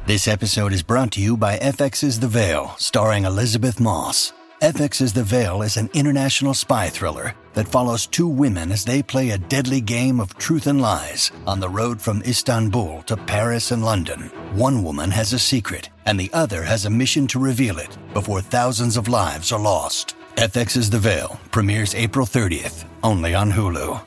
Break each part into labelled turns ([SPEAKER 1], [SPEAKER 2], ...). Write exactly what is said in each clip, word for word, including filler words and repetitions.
[SPEAKER 1] This episode is brought to you by F X's The Veil, starring Elizabeth Moss. F X's The Veil is an international spy thriller that follows two women as they play a deadly game of truth and lies on the road from Istanbul to Paris and London. One woman has a secret, and the other has a mission to reveal it before thousands of lives are lost. F X's The Veil premieres April thirtieth, only on Hulu.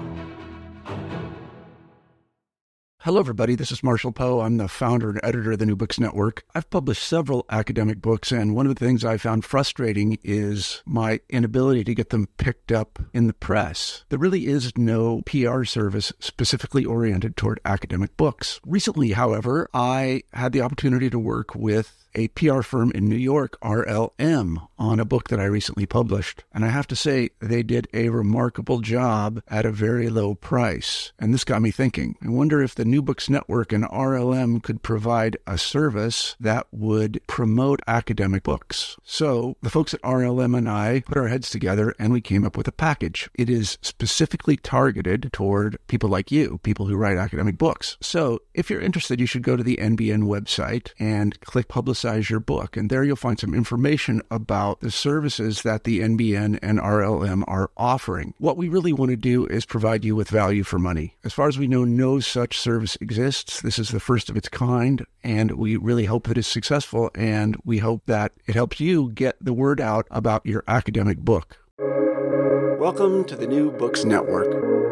[SPEAKER 2] Hello, everybody. This is Marshall Poe. I'm the founder and editor of the New Books Network. I've published several academic books, and one of the things I found frustrating is my inability to get them picked up in the press. There really is no P R service specifically oriented toward academic books. Recently, however, I had the opportunity to work with a P R firm in New York, R L M, on a book that I recently published. And I have to say, they did a remarkable job at a very low price. And this got me thinking. I wonder if the New Books Network and R L M could provide a service that would promote academic books. So the folks at R L M and I put our heads together and we came up with a package. It is specifically targeted toward people like you, people who write academic books. So if you're interested, you should go to the N B N website and click Publicize your book. And there you'll find some information about the services that the N B N and R L M are offering. What we really want to do is provide you with value for money. As far as we know, no such service exists. This is the first of its kind, and we really hope it is successful, and we hope that it helps you get the word out about your academic book. Welcome to the New Books Network.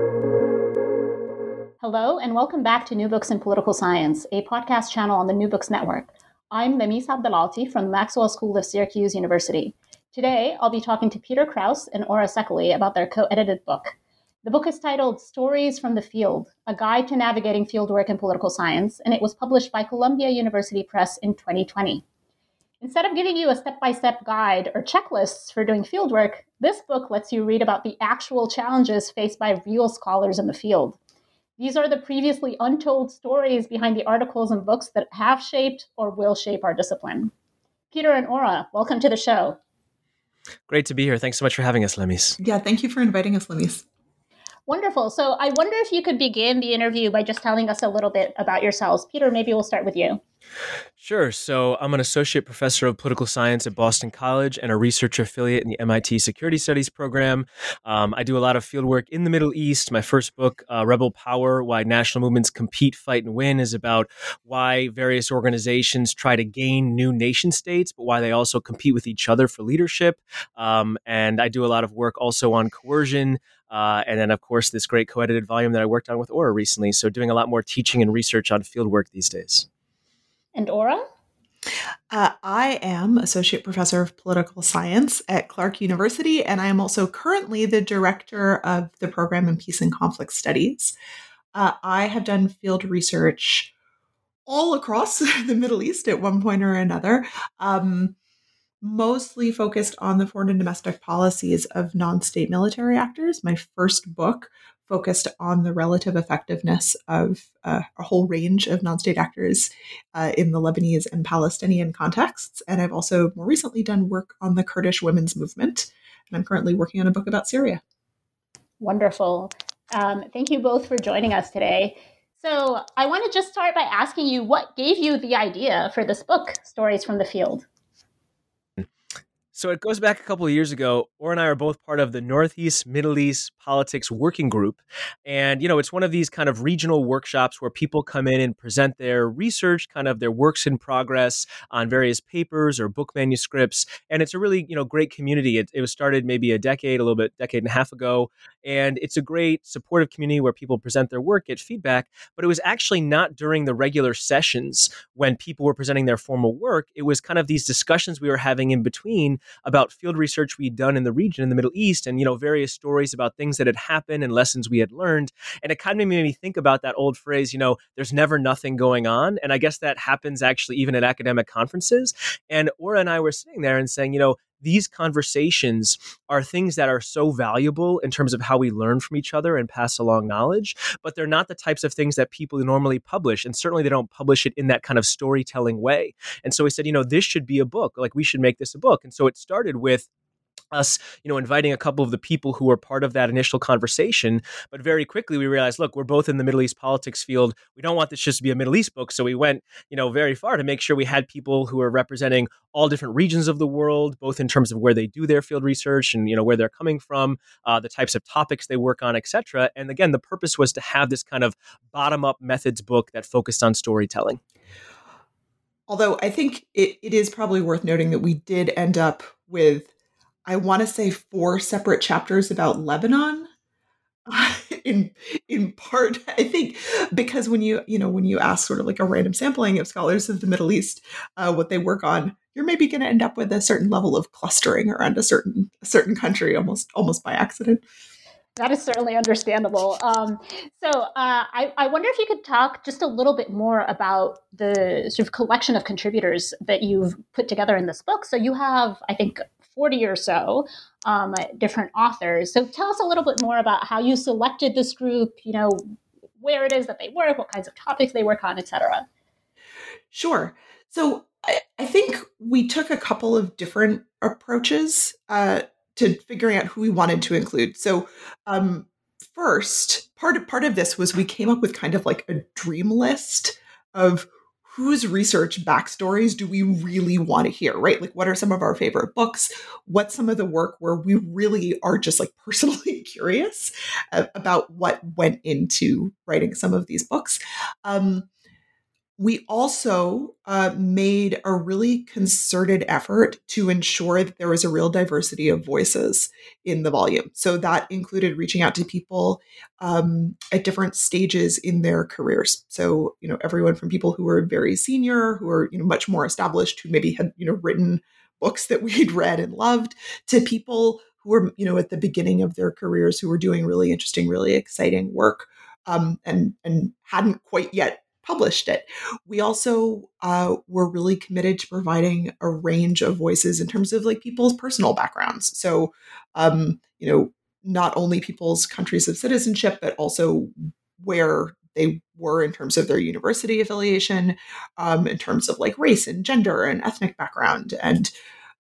[SPEAKER 3] Hello, and welcome back to New Books in Political Science, a podcast channel on the New Books Network. I'm Lamis Abdelalti from the Maxwell School of Syracuse University. Today, I'll be talking to Peter Krause and Ora Sekeli about their co-edited book. The book is titled Stories from the Field, A Guide to Navigating Fieldwork in Political Science, and it was published by Columbia University Press in twenty twenty. Instead of giving you a step-by-step guide or checklists for doing fieldwork, this book lets you read about the actual challenges faced by real scholars in the field. These are the previously untold stories behind the articles and books that have shaped or will shape our discipline. Peter and Ora, welcome to the show.
[SPEAKER 4] Great to be here. Thanks so much for having us, Lemis.
[SPEAKER 5] Yeah, thank you for inviting us, Lemis.
[SPEAKER 3] Wonderful. So I wonder if you could begin the interview by just telling us a little bit about yourselves. Peter, maybe we'll start with you.
[SPEAKER 4] Sure. So I'm an associate professor of political science at Boston College and a research affiliate in the M I T Security Studies program. Um, I do a lot of fieldwork in the Middle East. My first book, uh, Rebel Power, Why National Movements Compete, Fight, and Win, is about why various organizations try to gain new nation states, but why they also compete with each other for leadership. Um, and I do a lot of work also on coercion. Uh, and then, of course, this great co-edited volume that I worked on with Ora recently. So doing a lot more teaching and research on fieldwork these days.
[SPEAKER 3] And Ora?
[SPEAKER 5] Uh, I am Associate Professor of Political Science at Clark University, and I am also currently the Director of the Program in Peace and Conflict Studies. Uh, I have done field research all across the Middle East at one point or another, um, mostly focused on the foreign and domestic policies of non-state military actors. My first book focused on the relative effectiveness of uh, a whole range of non-state actors uh, in the Lebanese and Palestinian contexts. And I've also more recently done work on the Kurdish women's movement. And I'm currently working on a book about Syria.
[SPEAKER 3] Wonderful. Um, thank you both for joining us today. So I want to just start by asking you, what gave you the idea for this book, Stories from the Field?
[SPEAKER 4] So it goes back a couple of years ago. Ora and I are both part of the Northeast Middle East Politics Working Group. And, you know, it's one of these kind of regional workshops where people come in and present their research, kind of their works in progress on various papers or book manuscripts. And it's a really, you know, great community. It, it was started maybe a decade, a little bit, decade and a half ago. And it's a great supportive community where people present their work, get feedback. But it was actually not during the regular sessions when people were presenting their formal work. It was kind of these discussions we were having in between about field research we'd done in the region in the Middle East and, you know, various stories about things that had happened and lessons we had learned. And it kind of made me think about that old phrase, you know, there's never nothing going on. And I guess that happens actually even at academic conferences. And Ora and I were sitting there and saying, you know, these conversations are things that are so valuable in terms of how we learn from each other and pass along knowledge, but they're not the types of things that people normally publish. And certainly they don't publish it in that kind of storytelling way. And so we said, you know, this should be a book. Like, we should make this a book. And so it started with us, you know, inviting a couple of the people who were part of that initial conversation. But very quickly we realized, look, we're both in the Middle East politics field. We don't want this just to be a Middle East book. So we went, you know, very far to make sure we had people who are representing all different regions of the world, both in terms of where they do their field research and, you know, where they're coming from, uh, the types of topics they work on, et cetera. And again, the purpose was to have this kind of bottom-up methods book that focused on storytelling.
[SPEAKER 5] Although I think it, it is probably worth noting that we did end up with, I want to say, four separate chapters about Lebanon. in in part, I think, because when you you know when you ask sort of like a random sampling of scholars of the Middle East uh, what they work on, you're maybe going to end up with a certain level of clustering around a certain a certain country, almost almost by accident.
[SPEAKER 3] That is certainly understandable. Um, so uh, I, I wonder if you could talk just a little bit more about the sort of collection of contributors that you've put together in this book. So you have, I think, forty or so um, different authors. So tell us a little bit more about how you selected this group, you know, where it is that they work, what kinds of topics they work on, et cetera.
[SPEAKER 5] Sure. So I, I think we took a couple of different approaches uh, to figuring out who we wanted to include. So um, first, part of, part of this was we came up with kind of like a dream list of whose research backstories do we really want to hear, right? Like, what are some of our favorite books? What's some of the work where we really are just like personally curious about what went into writing some of these books? Um, we also uh, made a really concerted effort to ensure that there was a real diversity of voices in the volume. So that included reaching out to people um, at different stages in their careers. So, you know, everyone from people who were very senior, who are, you know, much more established, who maybe had, you know, written books that we'd read and loved, to people who were, you know, at the beginning of their careers, who were doing really interesting, really exciting work um, and, and hadn't quite yet published it. We also uh, were really committed to providing a range of voices in terms of like people's personal backgrounds. So, um, you know, not only people's countries of citizenship, but also where they were in terms of their university affiliation, um, in terms of like race and gender and ethnic background, and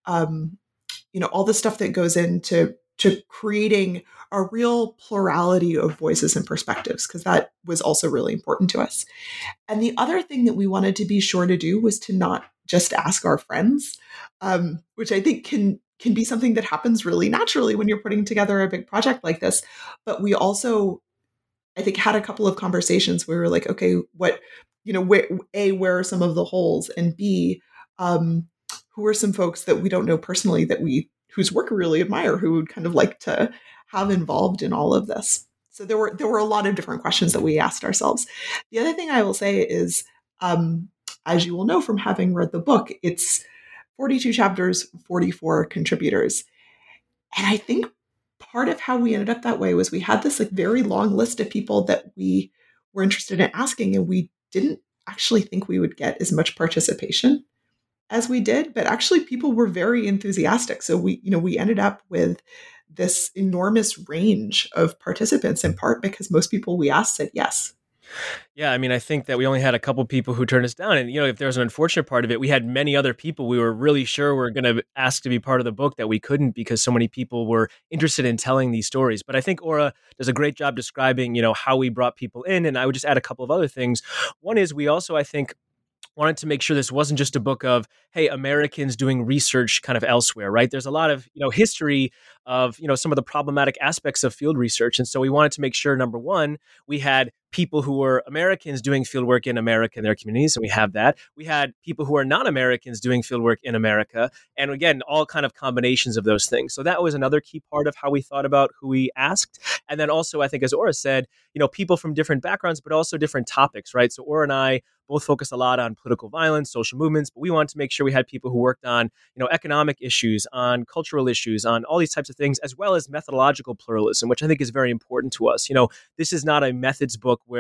[SPEAKER 5] um, you know, all the stuff that goes into to creating a real plurality of voices and perspectives, because that was also really important to us. And the other thing that we wanted to be sure to do was to not just ask our friends, um, which I think can can be something that happens really naturally when you're putting together a big project like this. But we also, I think, had a couple of conversations where we were like, okay, what, you know, where, A, where are some of the holes? And B, um, who are some folks that we don't know personally that we, whose work we really admire, who would kind of like to have involved in all of this. So there were there were a lot of different questions that we asked ourselves. The other thing I will say is, um, as you will know from having read the book, it's forty-two chapters, forty-four contributors. And I think part of how we ended up that way was we had this like very long list of people that we were interested in asking, and we didn't actually think we would get as much participation as we did, but actually people were very enthusiastic. So we, you know, we ended up with this enormous range of participants, in part because most people we asked said yes.
[SPEAKER 4] Yeah, I mean, I think that we only had a couple people who turned us down. And, you know, if there was an unfortunate part of it, we had many other people we were really sure were going to ask to be part of the book that we couldn't, because so many people were interested in telling these stories. But I think Ora does a great job describing, you know, how we brought people in. And I would just add a couple of other things. One is we also, I think, wanted to make sure this wasn't just a book of, hey, Americans doing research kind of elsewhere, right? There's a lot of, you know, history of, you know, some of the problematic aspects of field research. And so we wanted to make sure, number one, we had people who were Americans doing fieldwork in America in their communities, and we have that. We had people who are non-Americans doing fieldwork in America, and again, all kind of combinations of those things. So that was another key part of how we thought about who we asked. And then also, I think, as Ora said, you know, people from different backgrounds, but also different topics, right? So Ora and I both focus a lot on political violence, social movements, but we wanted to make sure we had people who worked on, you know, economic issues, on cultural issues, on all these types of things, as well as methodological pluralism, which I think is very important to us. You know, this is not a methods book where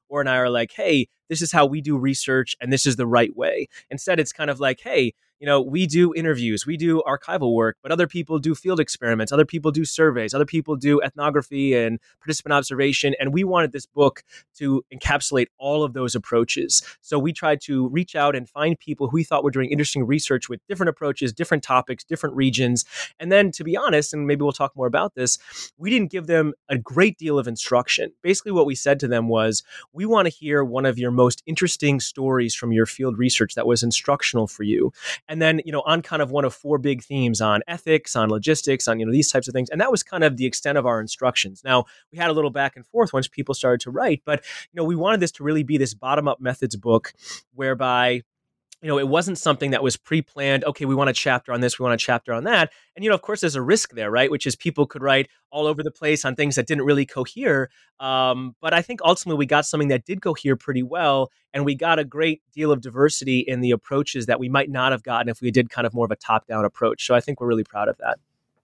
[SPEAKER 4] Or and I are like, hey, this is how we do research and this is the right way. Instead, it's kind of like, hey, you know, we do interviews, we do archival work, but other people do field experiments, other people do surveys, other people do ethnography and participant observation. And we wanted this book to encapsulate all of those approaches. So we tried to reach out and find people who we thought were doing interesting research with different approaches, different topics, different regions. And then, to be honest, and maybe we'll talk more about this, we didn't give them a great deal of instruction. Basically, what we said to them was, we want to hear one of your most interesting stories from your field research that was instructional for you. And then, you know, on kind of one of four big themes on ethics, on logistics, on, you know, these types of things. And that was kind of the extent of our instructions. Now, we had a little back and forth once people started to write, but, you know, we wanted this to really be this bottom-up methods book whereby, you know, it wasn't something that was pre-planned. Okay, we want a chapter on this, we want a chapter on that. And, you know, of course, there's a risk there, right? Which is people could write all over the place on things that didn't really cohere. Um, but I think ultimately we got something that did cohere pretty well. And we got a great deal of diversity in the approaches that we might not have gotten if we did kind of more of a top-down approach. So I think we're really proud of that.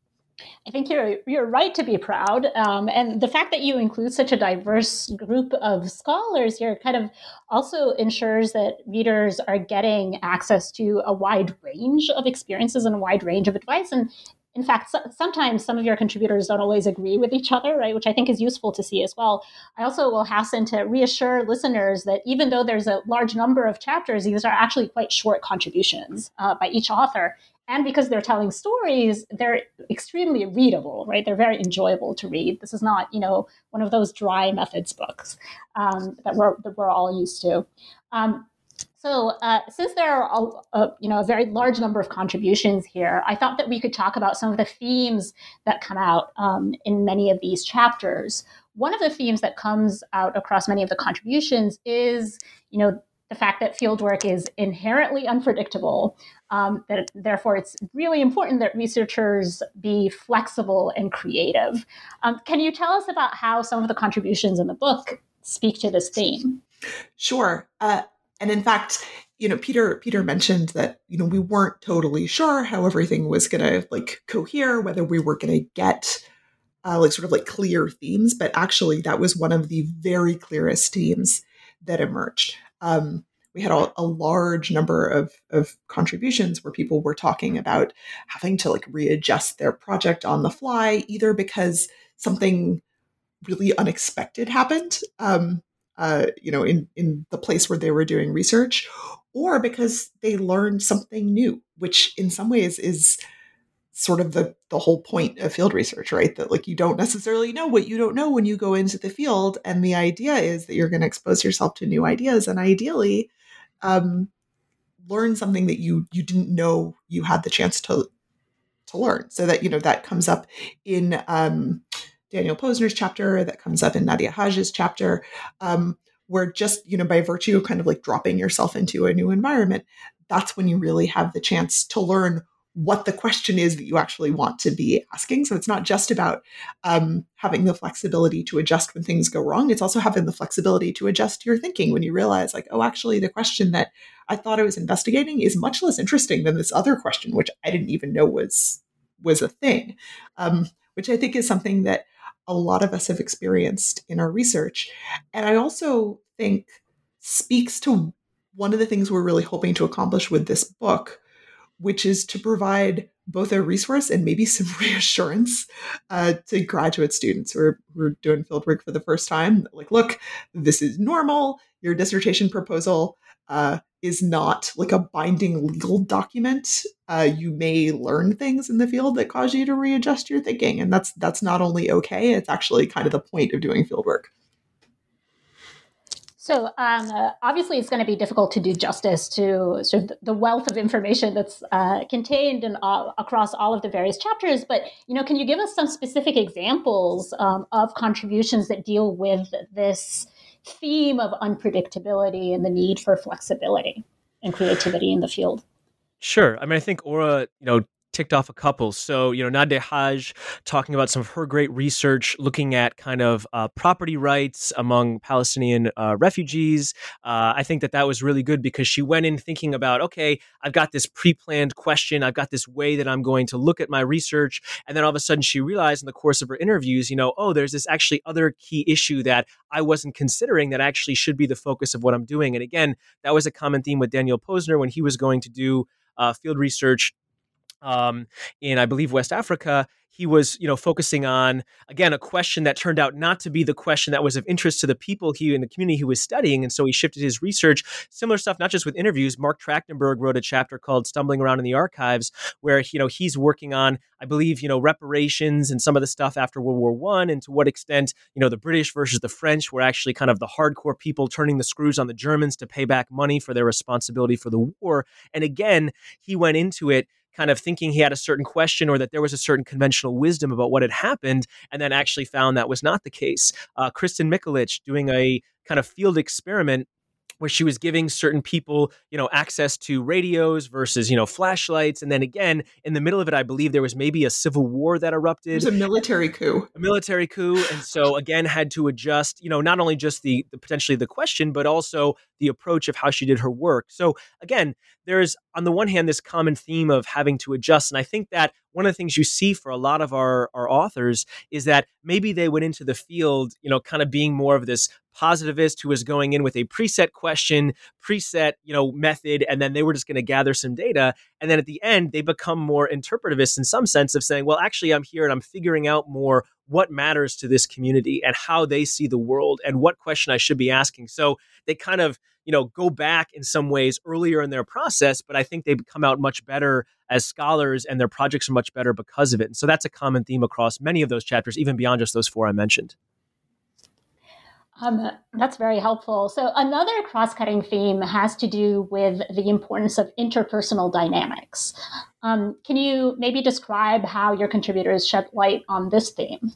[SPEAKER 3] I think you're you're right to be proud, um, and the fact that you include such a diverse group of scholars here kind of also ensures that readers are getting access to a wide range of experiences and a wide range of advice. And in fact, so, sometimes some of your contributors don't always agree with each other, right? Which I think is useful to see as well. I also will hasten to reassure listeners that even though there's a large number of chapters, these are actually quite short contributions uh, by each author. And because they're telling stories, they're extremely readable, right? They're very enjoyable to read. This is not, you know, one of those dry methods books um, that we're that we're all used to. Um, so, uh, since there are, a, a, you know, a very large number of contributions here, I thought that we could talk about some of the themes that come out um, in many of these chapters. One of the themes that comes out across many of the contributions is, you know, the fact that fieldwork is inherently unpredictable, um, that therefore it's really important that researchers be flexible and creative. Um, can you tell us about how some of the contributions in the book speak to this theme?
[SPEAKER 5] Sure. Uh, and in fact, you know, Peter Peter mentioned that, you know, we weren't totally sure how everything was going to like cohere, whether we were going to get uh, like sort of like clear themes, but actually that was one of the very clearest themes that emerged. Um, we had a, a large number of, of contributions where people were talking about having to like readjust their project on the fly, either because something really unexpected happened, um, uh, you know, in, in the place where they were doing research, or because they learned something new, which in some ways is sort of the, the whole point of field research, right? That like you don't necessarily know what you don't know when you go into the field. And the idea is that you're going to expose yourself to new ideas and ideally um, learn something that you you didn't know you had the chance to to learn. So that, you know, that comes up in um, Daniel Posner's chapter, that comes up in Nadia Haj's chapter, um, where just, you know, by virtue of kind of like dropping yourself into a new environment, that's when you really have the chance to learn what the question is that you actually want to be asking. So it's not just about um, having the flexibility to adjust when things go wrong. It's also having the flexibility to adjust your thinking when you realize like, oh, actually the question that I thought I was investigating is much less interesting than this other question, which I didn't even know was, was a thing, um, which I think is something that a lot of us have experienced in our research. And I also think speaks to one of the things we're really hoping to accomplish with this book, which is to provide both a resource and maybe some reassurance uh, to graduate students who are, who are doing fieldwork for the first time. Like, look, this is normal. Your dissertation proposal uh, is not like a binding legal document. Uh, you may learn things in the field that cause you to readjust your thinking. And that's that's not only okay, it's actually kind of the point of doing fieldwork.
[SPEAKER 3] So um, uh, obviously, it's going to be difficult to do justice to sort of the wealth of information that's uh, contained in all, across all of the various chapters. But you know, can you give us some specific examples um, of contributions that deal with this theme of unpredictability and the need for flexibility and creativity in the field?
[SPEAKER 4] Sure. I mean, I think Ora, you know, ticked off a couple. So, you know, Nadeh Haj talking about some of her great research, looking at kind of uh, property rights among Palestinian uh, refugees. Uh, I think that that was really good because she went in thinking about, okay, I've got this pre-planned question. I've got this way that I'm going to look at my research. And then all of a sudden she realized in the course of her interviews, you know, oh, there's this actually other key issue that I wasn't considering that actually should be the focus of what I'm doing. And again, that was a common theme with Daniel Posner when he was going to do uh, field research um, in, I believe, West Africa. He was, you know, focusing on, again, a question that turned out not to be the question that was of interest to the people he in the community he was studying. And so he shifted his research. Similar stuff, not just with interviews. Mark Trachtenberg wrote a chapter called Stumbling Around in the Archives, where, you know, he's working on, I believe, you know, reparations and some of the stuff after World War One, and to what extent, you know, the British versus the French were actually kind of the hardcore people turning the screws on the Germans to pay back money for their responsibility for the war. And again, he went into it kind of thinking he had a certain question or that there was a certain conventional wisdom about what had happened, and then actually found that was not the case. Uh, Kristen Mikulich doing a kind of field experiment where she was giving certain people, you know, access to radios versus, you know, flashlights. And then again, in the middle of it, I believe there was maybe a civil war that erupted.
[SPEAKER 5] It was a military coup.
[SPEAKER 4] A military coup. And so again, had to adjust, you know, not only just the, the potentially the question, but also the approach of how she did her work. So again, there's on the one hand, this common theme of having to adjust. And I think that one of the things you see for a lot of our, our authors is that maybe they went into the field, you know, kind of being more of this positivist who was going in with a preset question, preset, you know, method, and then they were just going to gather some data. And then at the end, they become more interpretivist in some sense of saying, well, actually, I'm here and I'm figuring out more what matters to this community and how they see the world and what question I should be asking. So they kind of, you know, go back in some ways earlier in their process, but I think they come out much better as scholars and their projects are much better because of it. And so that's a common theme across many of those chapters, even beyond just those four I mentioned.
[SPEAKER 3] Um, that's very helpful. So another cross-cutting theme has to do with the importance of interpersonal dynamics. Um, can you maybe describe how your contributors shed light on this theme?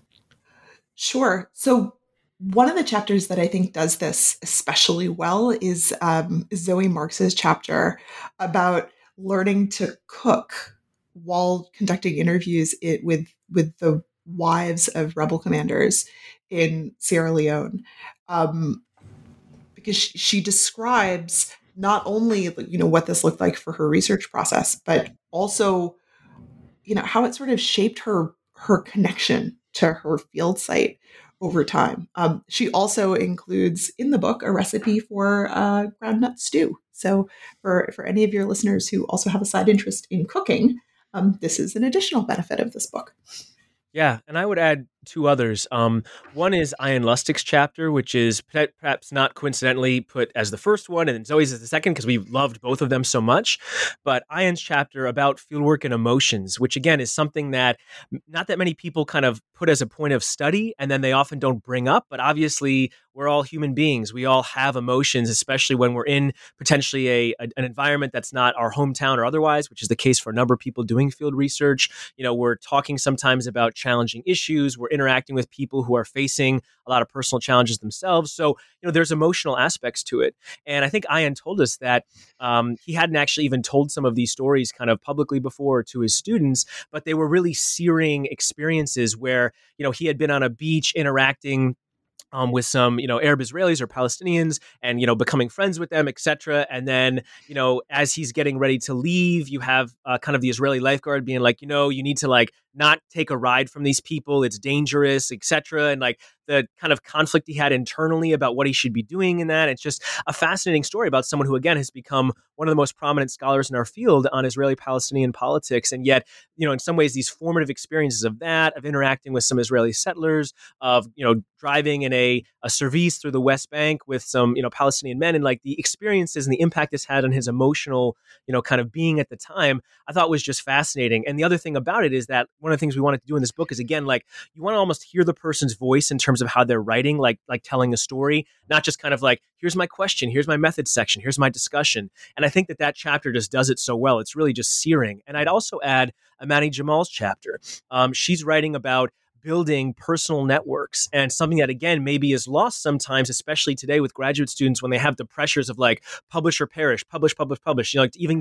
[SPEAKER 5] Sure. So one of the chapters that I think does this especially well is um, Zoe Marks's chapter about learning to cook while conducting interviews it, with, with the wives of rebel commanders in Sierra Leone, um, because she, she describes not only, you know, what this looked like for her research process, but also, you know, how it sort of shaped her her connection to her field site over time. Um, she also includes in the book a recipe for uh, groundnut stew. So for for any of your listeners who also have a side interest in cooking, um, this is an additional benefit of this book.
[SPEAKER 4] Yeah, and I would add two others. Um, one is Ian Lustig's chapter, which is perhaps not coincidentally put as the first one, and then Zoe's is the second because we loved both of them so much. But Ian's chapter about fieldwork and emotions, which again is something that not that many people kind of put as a point of study, and then they often don't bring up. But obviously, we're all human beings. We all have emotions, especially when we're in potentially a, a an environment that's not our hometown or otherwise, which is the case for a number of people doing field research. You know, we're talking sometimes about challenging issues. We're interacting with people who are facing a lot of personal challenges themselves. So, you know, there's emotional aspects to it. And I think Ian told us that um, he hadn't actually even told some of these stories kind of publicly before to his students, but they were really searing experiences where, you know, he had been on a beach interacting Um, with some, you know, Arab Israelis or Palestinians and, you know, becoming friends with them, et cetera. And then, you know, as he's getting ready to leave, you have uh, kind of the Israeli lifeguard being like, you know, you need to like not take a ride from these people. It's dangerous, et cetera. And like the kind of conflict he had internally about what he should be doing in that. It's just a fascinating story about someone who, again, has become one of the most prominent scholars in our field on Israeli-Palestinian politics. And yet, you know, in some ways, these formative experiences of that, of interacting with some Israeli settlers, of, you know, driving in a, a service through the West Bank with some, you know, Palestinian men, and like the experiences and the impact this had on his emotional, you know, kind of being at the time, I thought was just fascinating. And the other thing about it is that one of the things we wanted to do in this book is, again, like you want to almost hear the person's voice in terms of how they're writing, like like telling a story, not just kind of like, here's my question, here's my method section, here's my discussion. And I think that that chapter just does it so well. It's really just searing. And I'd also add Amani Jamal's chapter. Um, she's writing about building personal networks, and something that, again, maybe is lost sometimes, especially today with graduate students when they have the pressures of like publish or perish, publish, publish, publish, you know, like to even get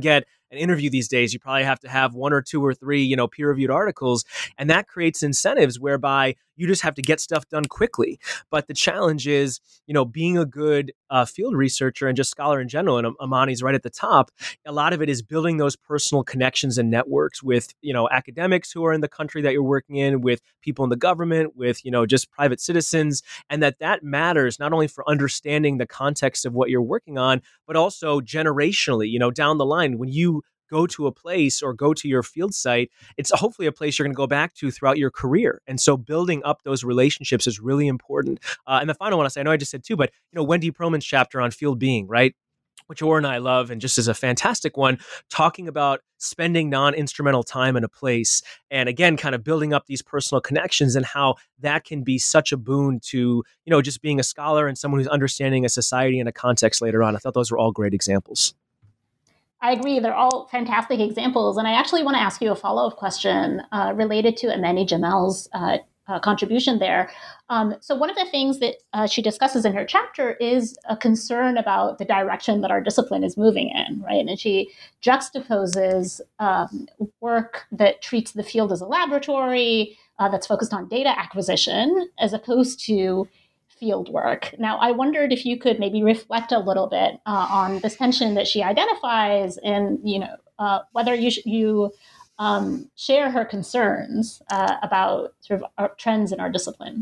[SPEAKER 4] an interview these days, you probably have to have one or two or three, you know, peer-reviewed articles, and that creates incentives whereby you just have to get stuff done quickly. But the challenge is, you know, being a good uh, field researcher and just scholar in general, and Amani's right at the top, a lot of it is building those personal connections and networks with, you know, academics who are in the country that you're working in, with people in the government, with, you know, just private citizens, and that that matters not only for understanding the context of what you're working on, but also generationally, you know, down the line, when you go to a place or go to your field site, it's hopefully a place you're going to go back to throughout your career. And so building up those relationships is really important. Uh, and the final one, I say, I know I just said two, but, you know, Wendy Perlman's chapter on field being, right? Which Orr and I love, and just is a fantastic one, talking about spending non-instrumental time in a place. And again, kind of building up these personal connections and how that can be such a boon to, you know, just being a scholar and someone who's understanding a society and a context later on. I thought those were all great examples.
[SPEAKER 3] I agree. They're all fantastic examples. And I actually want to ask you a follow-up question uh, related to Amani Jamal's uh, uh, contribution there. Um, so one of the things that uh, she discusses in her chapter is a concern about the direction that our discipline is moving in, right? And she juxtaposes um, work that treats the field as a laboratory, uh, that's focused on data acquisition, as opposed to field work. Now, I wondered if you could maybe reflect a little bit uh, on this tension that she identifies, and you know uh, whether you sh- you um, share her concerns uh, about sort of our trends in our discipline.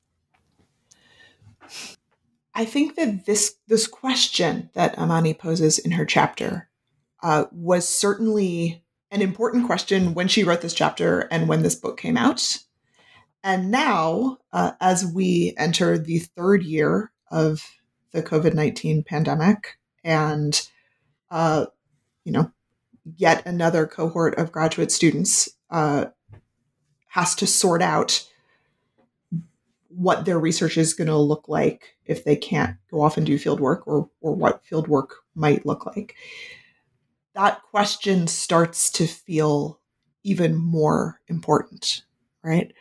[SPEAKER 5] I think that this this question that Amani poses in her chapter uh, was certainly an important question when she wrote this chapter and when this book came out. And now, uh, as we enter the third year of the COVID nineteen pandemic, and uh, you know, yet another cohort of graduate students uh, has to sort out what their research is going to look like if they can't go off and do field work, or or what field work might look like. That question starts to feel even more important, right?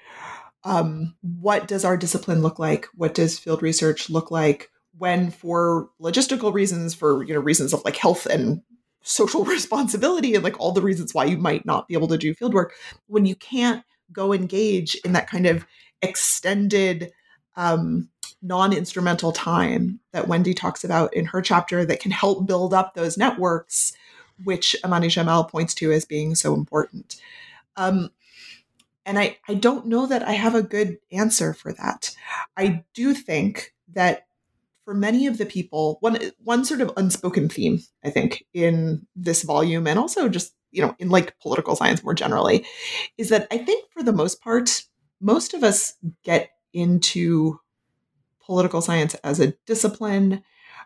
[SPEAKER 5] Um, what does our discipline look like? What does field research look like when, for logistical reasons, for you know reasons of like health and social responsibility, and like all the reasons why you might not be able to do field work, when you can't go engage in that kind of extended um, non-instrumental time that Wendy talks about in her chapter that can help build up those networks, which Amani Jamal points to as being so important. Um, And I, I don't know that I have a good answer for that. I do think that for many of the people, one one sort of unspoken theme, I think, in this volume, and also just, you know, in like political science more generally, is that I think for the most part, most of us get into political science as a discipline.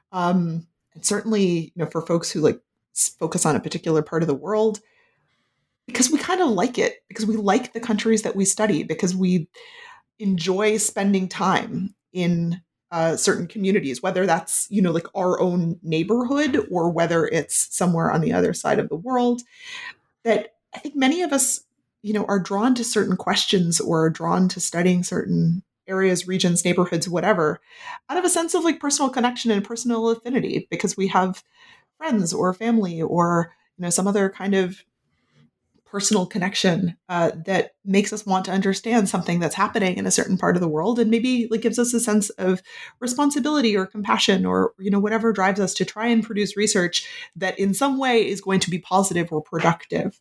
[SPEAKER 5] Um, and certainly, you know, for folks who like focus on a particular part of the world, because we kind of like it, because we like the countries that we study, because we enjoy spending time in uh, certain communities, whether that's, you know, like our own neighborhood or whether it's somewhere on the other side of the world, that I think many of us, you know, are drawn to certain questions or are drawn to studying certain areas, regions, neighborhoods, whatever, out of a sense of like personal connection and personal affinity, because we have friends or family or, you know, some other kind of personal connection uh, that makes us want to understand something that's happening in a certain part of the world, and maybe like gives us a sense of responsibility or compassion, or you know whatever drives us to try and produce research that in some way is going to be positive or productive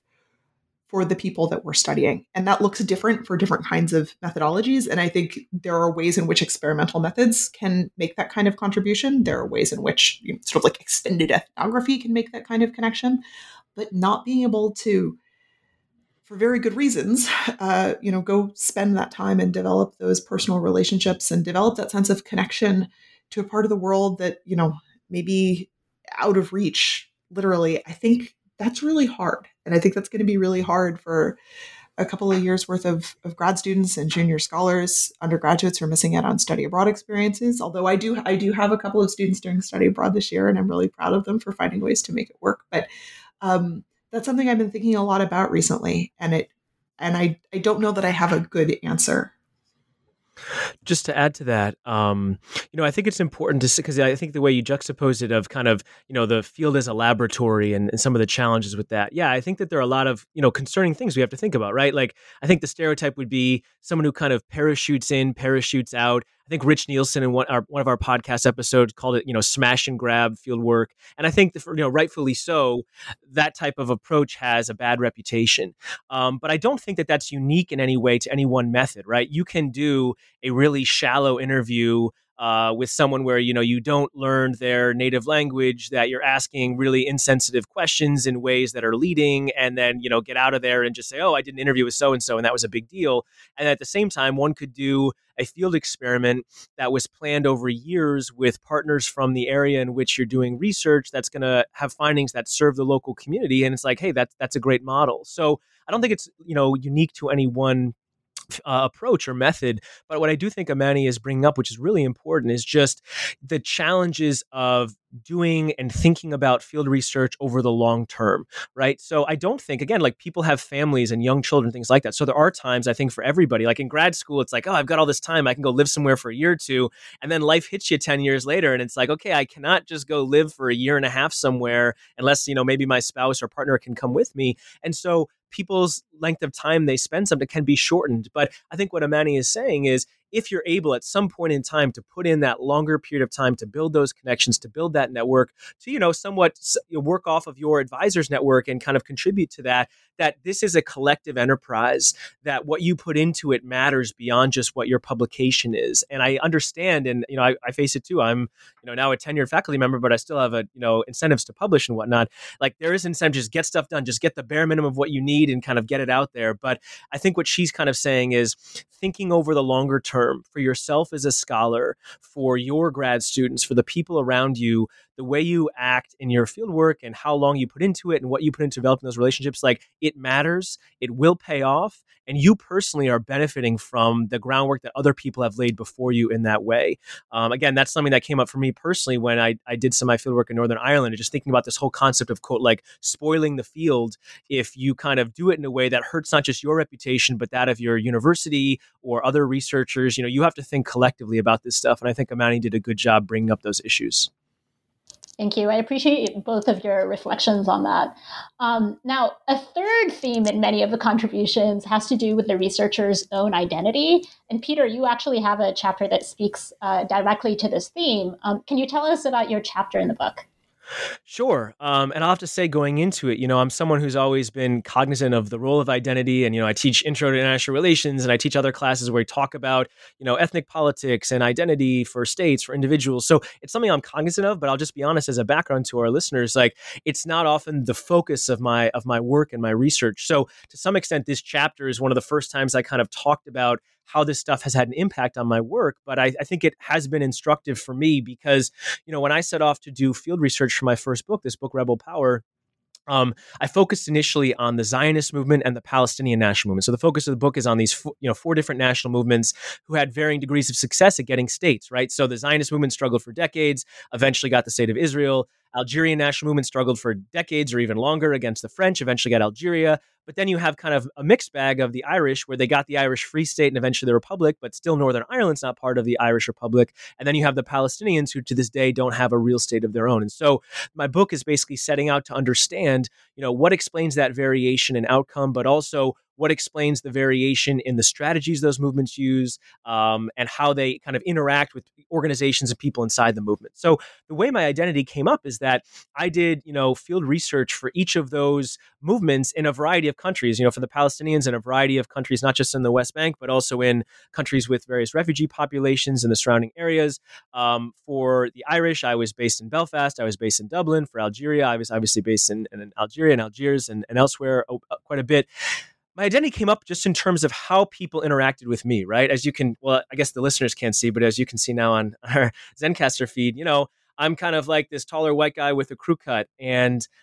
[SPEAKER 5] for the people that we're studying. And that looks different for different kinds of methodologies. And I think there are ways in which experimental methods can make that kind of contribution. There are ways in which you know, sort of like extended ethnography can make that kind of connection, but not being able to, for very good reasons, uh, you know, go spend that time and develop those personal relationships and develop that sense of connection to a part of the world that, you know, maybe out of reach, literally, I think that's really hard. And I think that's going to be really hard for a couple of years worth of, of grad students and junior scholars. Undergraduates are missing out on study abroad experiences. Although I do, I do have a couple of students doing study abroad this year, and I'm really proud of them for finding ways to make it work. But um, that's something I've been thinking a lot about recently. And it, and I, I don't know that I have a good answer.
[SPEAKER 4] Just to add to that, um, you know, I think it's important to see, because I think the way you juxtapose it of kind of, you know, the field as a laboratory and, and some of the challenges with that. Yeah, I think that there are a lot of, you know, concerning things we have to think about, right? Like, I think the stereotype would be someone who kind of parachutes in, parachutes out. I think Rich Nielsen in one, our, one of our podcast episodes called it, you know, smash and grab field work. And I think, that, you know, rightfully so, that type of approach has a bad reputation. Um, but I don't think that that's unique in any way to any one method, right? You can do a really shallow interview uh, with someone where, you know, you don't learn their native language, that you're asking really insensitive questions in ways that are leading, and then, you know, get out of there and just say, oh, I did an interview with so-and-so and that was a big deal. And at the same time, one could do a field experiment that was planned over years with partners from the area in which you're doing research that's going to have findings that serve the local community. And it's like, hey, that's, that's a great model. So I don't think it's, you know, unique to any one Uh, approach or method. But what I do think Amani is bringing up, which is really important, is just the challenges of doing and thinking about field research over the long term, right? So I don't think, again, like people have families and young children, things like that. So there are times, I think, for everybody, like in grad school, it's like, oh, I've got all this time. I can go live somewhere for a year or two. And then life hits you ten years later. And it's like, okay, I cannot just go live for a year and a half somewhere unless, you know, maybe my spouse or partner can come with me. And so people's length of time they spend something can be shortened. But I think what Amani is saying is, if you're able at some point in time to put in that longer period of time to build those connections, to build that network, to, you know, somewhat work off of your advisors network and kind of contribute to that, that this is a collective enterprise, that what you put into it matters beyond just what your publication is. And I understand, and, you know, I, I face it too. I'm, you know, now a tenured faculty member, but I still have a, you know, incentives to publish and whatnot. Like there is incentive, just get stuff done, just get the bare minimum of what you need and kind of get it out there. But I think what she's kind of saying is thinking over the longer term for yourself as a scholar, for your grad students, for the people around you, the way you act in your fieldwork and how long you put into it and what you put into developing those relationships, like it matters, it will pay off. And you personally are benefiting from the groundwork that other people have laid before you in that way. Um, again, that's something that came up for me personally when I, I did some of my fieldwork in Northern Ireland, and just thinking about this whole concept of, quote, like spoiling the field if you kind of do it in a way that hurts not just your reputation, but that of your university or other researchers. You know, you have to think collectively about this stuff. And I think Amani did a good job bringing up those issues.
[SPEAKER 3] Thank you. I appreciate both of your reflections on that. Um, now, a third theme in many of the contributions has to do with the researcher's own identity. And Peter, you actually have a chapter that speaks uh, directly to this theme. Um, can you tell us about your chapter in the book?
[SPEAKER 4] Sure. Um, and I'll have to say, going into it, you know, I'm someone who's always been cognizant of the role of identity. And, you know, I teach Intro to International Relations, and I teach other classes where we talk about, you know, ethnic politics and identity for states, for individuals. So it's something I'm cognizant of, but I'll just be honest, as a background to our listeners, like it's not often the focus of my of my work and my research. So to some extent, this chapter is one of the first times I kind of talked about how this stuff has had an impact on my work. But I, I think it has been instructive for me because, you know, when I set off to do field research for my first book, this book, Rebel Power, Um, I focused initially on the Zionist movement and the Palestinian national movement. So the focus of the book is on these, you know, four different national movements who had varying degrees of success at getting states, right? So the Zionist movement struggled for decades, eventually got the state of Israel. Algerian national movement struggled for decades or even longer against the French, eventually got Algeria. But then you have kind of a mixed bag of the Irish, where they got the Irish Free State and eventually the Republic, but still Northern Ireland's not part of the Irish Republic. And then you have the Palestinians, who to this day don't have a real state of their own. And so my book is basically setting out to understand, you know, what explains that variation in outcome, but also what explains the variation in the strategies those movements use, um, and how they kind of interact with organizations and people inside the movement. So the way my identity came up is that I did, you know, field research for each of those movements in a variety of countries, you know, for the Palestinians in a variety of countries, not just in the West Bank, but also in countries with various refugee populations in the surrounding areas. Um, for the Irish, I was based in Belfast. I was based in Dublin. For Algeria, I was obviously based in, in Algeria and Algiers and, and elsewhere oh, quite a bit. My identity came up just in terms of how people interacted with me, right? As you can, well, I guess the listeners can't see, but as you can see now on our Zencastr feed, you know, I'm kind of like this taller white guy with a crew cut. And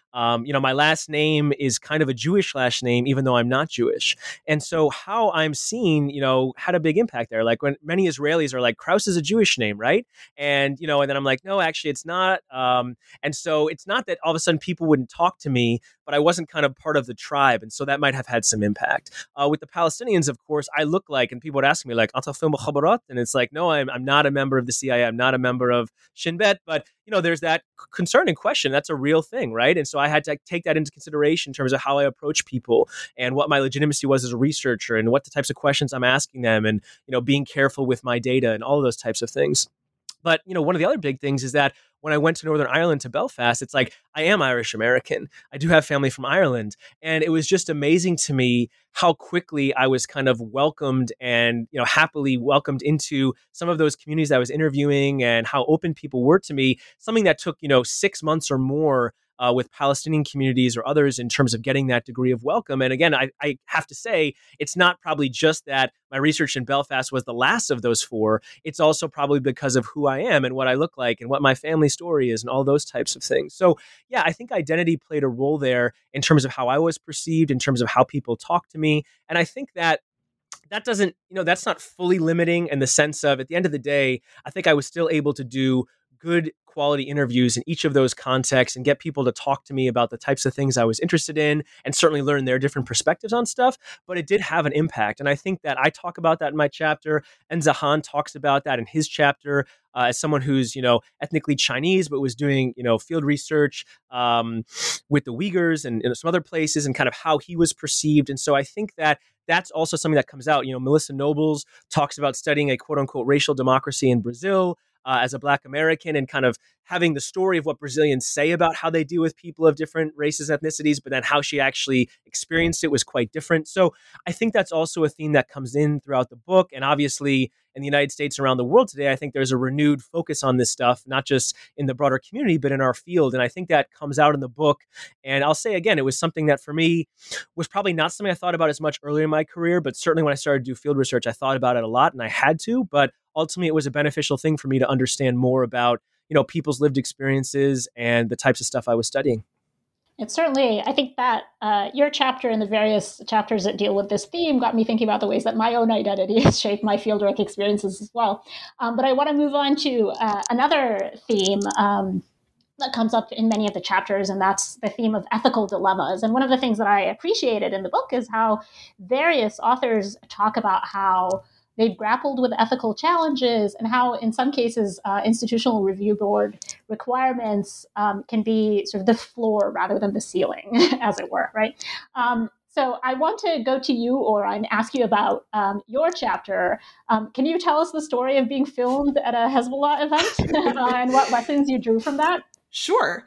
[SPEAKER 4] Um, you know, my last name is kind of a Jewish last name, even though I'm not Jewish. And so how I'm seen, you know, had a big impact there. Like when many Israelis are like, Kraus is a Jewish name, right? And, you know, and then I'm like, no, actually it's not. Um, and so it's not that all of a sudden people wouldn't talk to me, but I wasn't kind of part of the tribe. And so that might have had some impact. Uh, with the Palestinians, of course, I look like, and people would ask me like, Ata film Khabarat? And it's like, no, I'm, I'm not a member of the C I A. I'm not a member of Shin Bet, but you know, there's that concern and question. That's a real thing, right? And so I had to take that into consideration in terms of how I approach people and what my legitimacy was as a researcher and what the types of questions I'm asking them and, you know, being careful with my data and all of those types of things. But, you know, one of the other big things is that when I went to Northern Ireland, to Belfast, it's like, I am Irish American. I do have family from Ireland. And it was just amazing to me how quickly I was kind of welcomed and, you know, happily welcomed into some of those communities I was interviewing and how open people were to me, something that took, you know, six months or more Uh, with Palestinian communities or others in terms of getting that degree of welcome. And again, I, I have to say, it's not probably just that my research in Belfast was the last of those four. It's also probably because of who I am and what I look like and what my family story is and all those types of things. So yeah, I think identity played a role there in terms of how I was perceived, in terms of how people talk to me. And I think that that doesn't, you know, that's not fully limiting in the sense of, at the end of the day, I think I was still able to do good quality interviews in each of those contexts and get people to talk to me about the types of things I was interested in and certainly learn their different perspectives on stuff. But it did have an impact. And I think that I talk about that in my chapter, and Zahan talks about that in his chapter uh, as someone who's, you know, ethnically Chinese, but was doing, you know, field research um, with the Uyghurs and, and some other places and kind of how he was perceived. And so I think that that's also something that comes out. You know, Melissa Nobles talks about studying a quote unquote racial democracy in Brazil. Uh, as a Black American and kind of having the story of what Brazilians say about how they deal with people of different races, ethnicities, but then how she actually experienced it was quite different. So I think that's also a theme that comes in throughout the book. And obviously in the United States and around the world today, I think there's a renewed focus on this stuff, not just in the broader community, but in our field. And I think that comes out in the book. And I'll say again, it was something that for me was probably not something I thought about as much earlier in my career, but certainly when I started to do field research, I thought about it a lot and I had to, but ultimately it was a beneficial thing for me to understand more about, you know, people's lived experiences and the types of stuff I was studying.
[SPEAKER 3] It's certainly, I think that uh, your chapter and the various chapters that deal with this theme got me thinking about the ways that my own identity has shaped my fieldwork experiences as well. Um, but I want to move on to uh, another theme um, that comes up in many of the chapters, and that's the theme of ethical dilemmas. And one of the things that I appreciated in the book is how various authors talk about how they've grappled with ethical challenges and how, in some cases, uh, institutional review board requirements um, can be sort of the floor rather than the ceiling, as it were, right? Um, so I want to go to you, Ora, and ask you about um, your chapter. Um, can you tell us the story of being filmed at a Hezbollah event uh, and what lessons you drew from that?
[SPEAKER 5] Sure.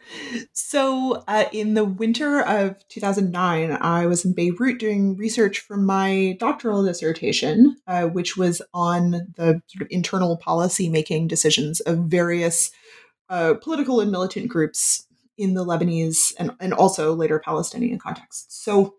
[SPEAKER 5] So uh, in the winter of two thousand nine, I was in Beirut doing research for my doctoral dissertation, uh, which was on the sort of internal policy making decisions of various uh, political and militant groups in the Lebanese and, and also later Palestinian context. So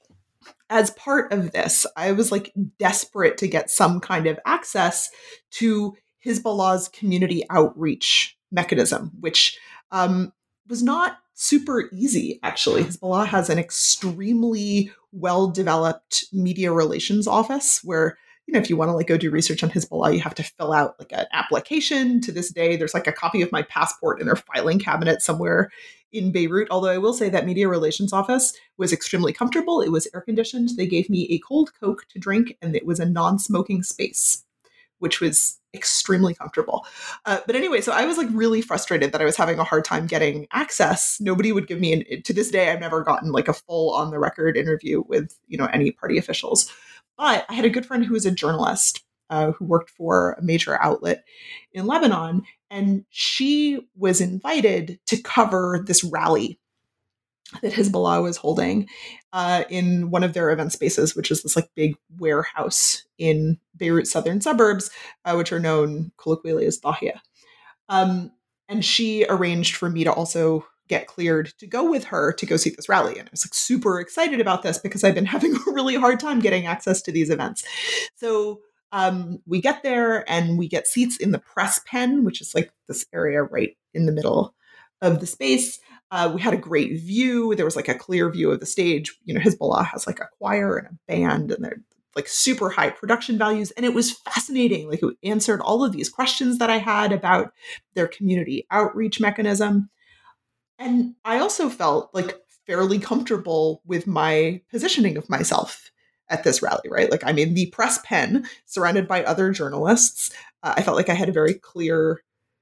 [SPEAKER 5] as part of this, I was like desperate to get some kind of access to Hezbollah's community outreach mechanism, which um, was not super easy, actually. Hezbollah has an extremely well-developed media relations office where, you know, if you want to like go do research on Hezbollah, you have to fill out like an application. To this day, there's like a copy of my passport in their filing cabinet somewhere in Beirut. Although I will say that media relations office was extremely comfortable. It was air conditioned. They gave me a cold Coke to drink, and it was a non-smoking space, which was extremely comfortable. Uh, but anyway, so I was like really frustrated that I was having a hard time getting access. Nobody would give me, an, to this day, I've never gotten like a full on the record interview with, you know, any party officials. But I had a good friend who was a journalist uh, who worked for a major outlet in Lebanon. And she was invited to cover this rally that Hezbollah was holding uh, in one of their event spaces, which is this like big warehouse in Beirut southern suburbs, uh, which are known colloquially as Dahia. Um, and she arranged for me to also get cleared to go with her to go see this rally. And I was like super excited about this because I've been having a really hard time getting access to these events. So um, we get there and we get seats in the press pen, which is like this area right in the middle of the space. Uh, we had a great view. There was like a clear view of the stage. You know, Hezbollah has like a choir and a band, and they're like super high production values. And it was fascinating. Like it answered all of these questions that I had about their community outreach mechanism. And I also felt like fairly comfortable with my positioning of myself at this rally, right? Like I'm in the press pen surrounded by other journalists. Uh, I felt like I had a very clear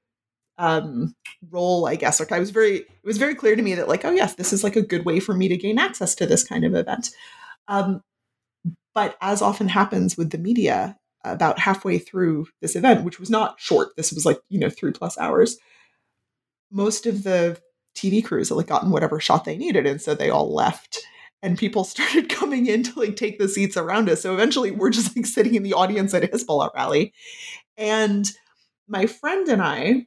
[SPEAKER 5] um, role, I guess. Like I was very, it was very clear to me that like, oh yes, this is like a good way for me to gain access to this kind of event. Um, but as often happens with the media, about halfway through this event, which was not short, this was like, you know, three plus hours, most of the T V crews had like gotten whatever shot they needed. And so they all left and people started coming in to like take the seats around us. So eventually we're just like sitting in the audience at a Hezbollah rally. And my friend and I,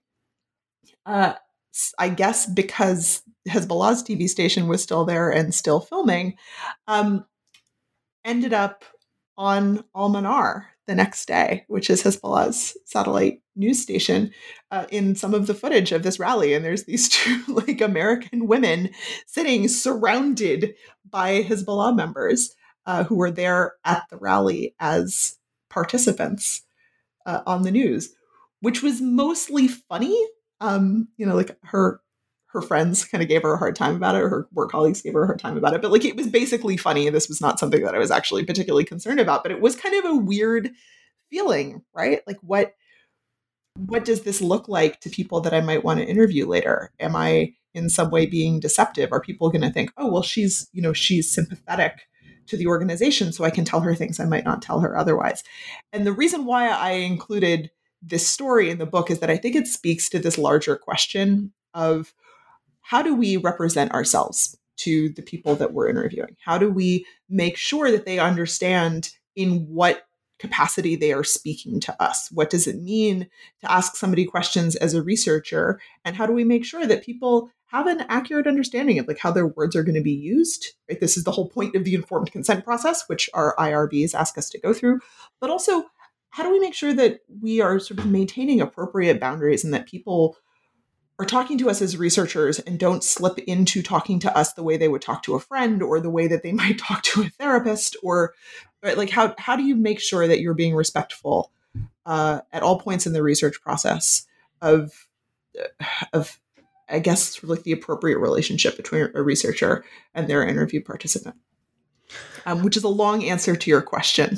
[SPEAKER 5] uh, I guess because Hezbollah's T V station was still there and still filming, um, ended up on Al-Manar the next day, which is Hezbollah's satellite news station, uh, in some of the footage of this rally. And there's these two like American women sitting surrounded by Hezbollah members uh, who were there at the rally as participants uh, on the news, which was mostly funny. Um, you know, like her her friends kind of gave her a hard time about it, or her work colleagues gave her a hard time about it. But like it was basically funny. This was not something that I was actually particularly concerned about, but it was kind of a weird feeling, right? Like what what does this look like to people that I might want to interview later? Am I in some way being deceptive? Are people going to think, oh, well, she's, you know, she's sympathetic to the organization, so I can tell her things I might not tell her otherwise. And the reason why I included this story in the book is that I think it speaks to this larger question of how do we represent ourselves to the people that we're interviewing? How do we make sure that they understand in what capacity they are speaking to us? What does it mean to ask somebody questions as a researcher? And how do we make sure that people have an accurate understanding of like how their words are going to be used? Right? This is the whole point of the informed consent process, which our I R Bs ask us to go through. But also, how do we make sure that we are sort of maintaining appropriate boundaries and that people are talking to us as researchers and don't slip into talking to us the way they would talk to a friend or the way that they might talk to a therapist? Or right, like how how do you make sure that you're being respectful uh, at all points in the research process of of I guess sort of like the appropriate relationship between a researcher and their interview participant? Um, which is a long answer to your question.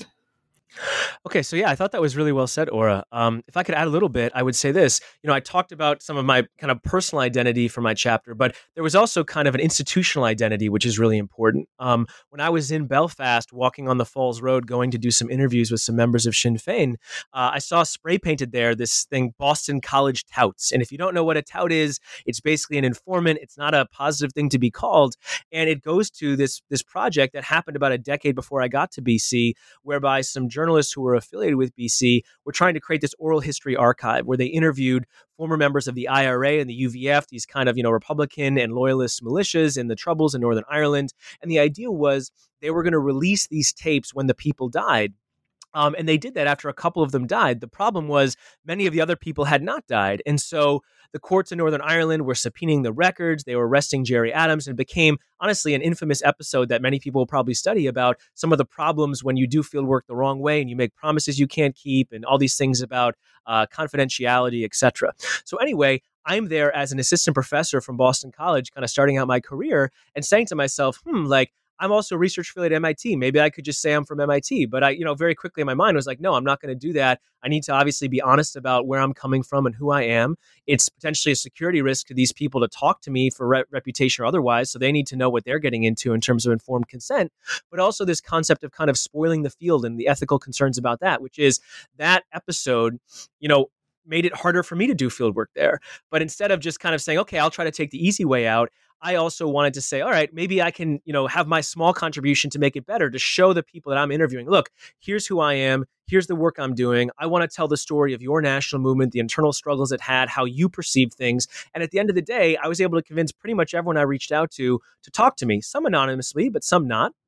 [SPEAKER 4] Okay, so yeah, I thought that was really well said, Ora. Um, if I could add a little bit, I would say this. You know, I talked about some of my kind of personal identity for my chapter, but there was also kind of an institutional identity, which is really important. Um, when I was in Belfast, walking on the Falls Road, going to do some interviews with some members of Sinn Féin, uh, I saw spray painted there this thing, Boston College Touts. And if you don't know what a tout is, it's basically an informant. It's not a positive thing to be called. And it goes to this, this project that happened about a decade before I got to B C, whereby some journalists journalists who were affiliated with B C were trying to create this oral history archive where they interviewed former members of the I R A and the U V F, these kind of, you know, Republican and loyalist militias in the Troubles in Northern Ireland. And the idea was they were going to release these tapes when the people died. Um, and they did that after a couple of them died. The problem was many of the other people had not died. And so the courts in Northern Ireland were subpoenaing the records. They were arresting Gerry Adams, and it became, honestly, an infamous episode that many people will probably study about some of the problems when you do field work the wrong way and you make promises you can't keep and all these things about uh, confidentiality, et cetera. So anyway, I'm there as an assistant professor from Boston College, kind of starting out my career and saying to myself, hmm, like, I'm also research affiliate at M I T. Maybe I could just say I'm from M I T. But I, you know, very quickly in my mind was like, no, I'm not going to do that. I need to obviously be honest about where I'm coming from and who I am. It's potentially a security risk to these people to talk to me for re- reputation or otherwise. So they need to know what they're getting into in terms of informed consent. But also this concept of kind of spoiling the field and the ethical concerns about that, which is that episode, you know, made it harder for me to do field work there. But instead of just kind of saying, okay, I'll try to take the easy way out, I also wanted to say, all right, maybe I can, you know, have my small contribution to make it better, to show the people that I'm interviewing, look, here's who I am. Here's the work I'm doing. I want to tell the story of your national movement, the internal struggles it had, how you perceive things. And at the end of the day, I was able to convince pretty much everyone I reached out to to talk to me, some anonymously, but some not.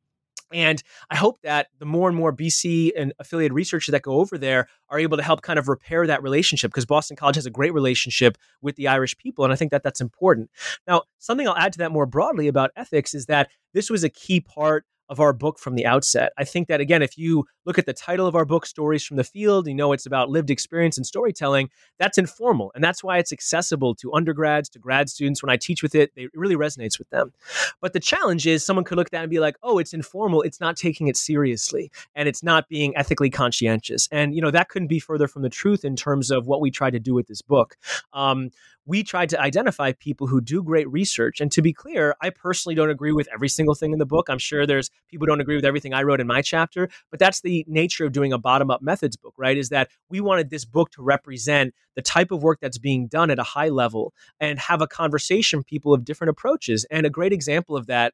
[SPEAKER 4] And I hope that the more and more B C and affiliated researchers that go over there are able to help kind of repair that relationship, because Boston College has a great relationship with the Irish people. And I think that that's important. Now, something I'll add to that more broadly about ethics is that this was a key part of our book from the outset. I think that, again, if you look at the title of our book, Stories from the Field, you know it's about lived experience and storytelling. That's informal. And that's why it's accessible to undergrads, to grad students. When I teach with it, it really resonates with them. But the challenge is someone could look at that and be like, oh, it's informal. It's not taking it seriously. And it's not being ethically conscientious. And, you know, that couldn't be further from the truth in terms of what we try to do with this book. Um, we tried to identify people who do great research. And to be clear, I personally don't agree with every single thing in the book. I'm sure there's people who don't agree with everything I wrote in my chapter, but that's the nature of doing a bottom-up methods book, right? Is that we wanted this book to represent the type of work that's being done at a high level and have a conversation with people of different approaches. And a great example of that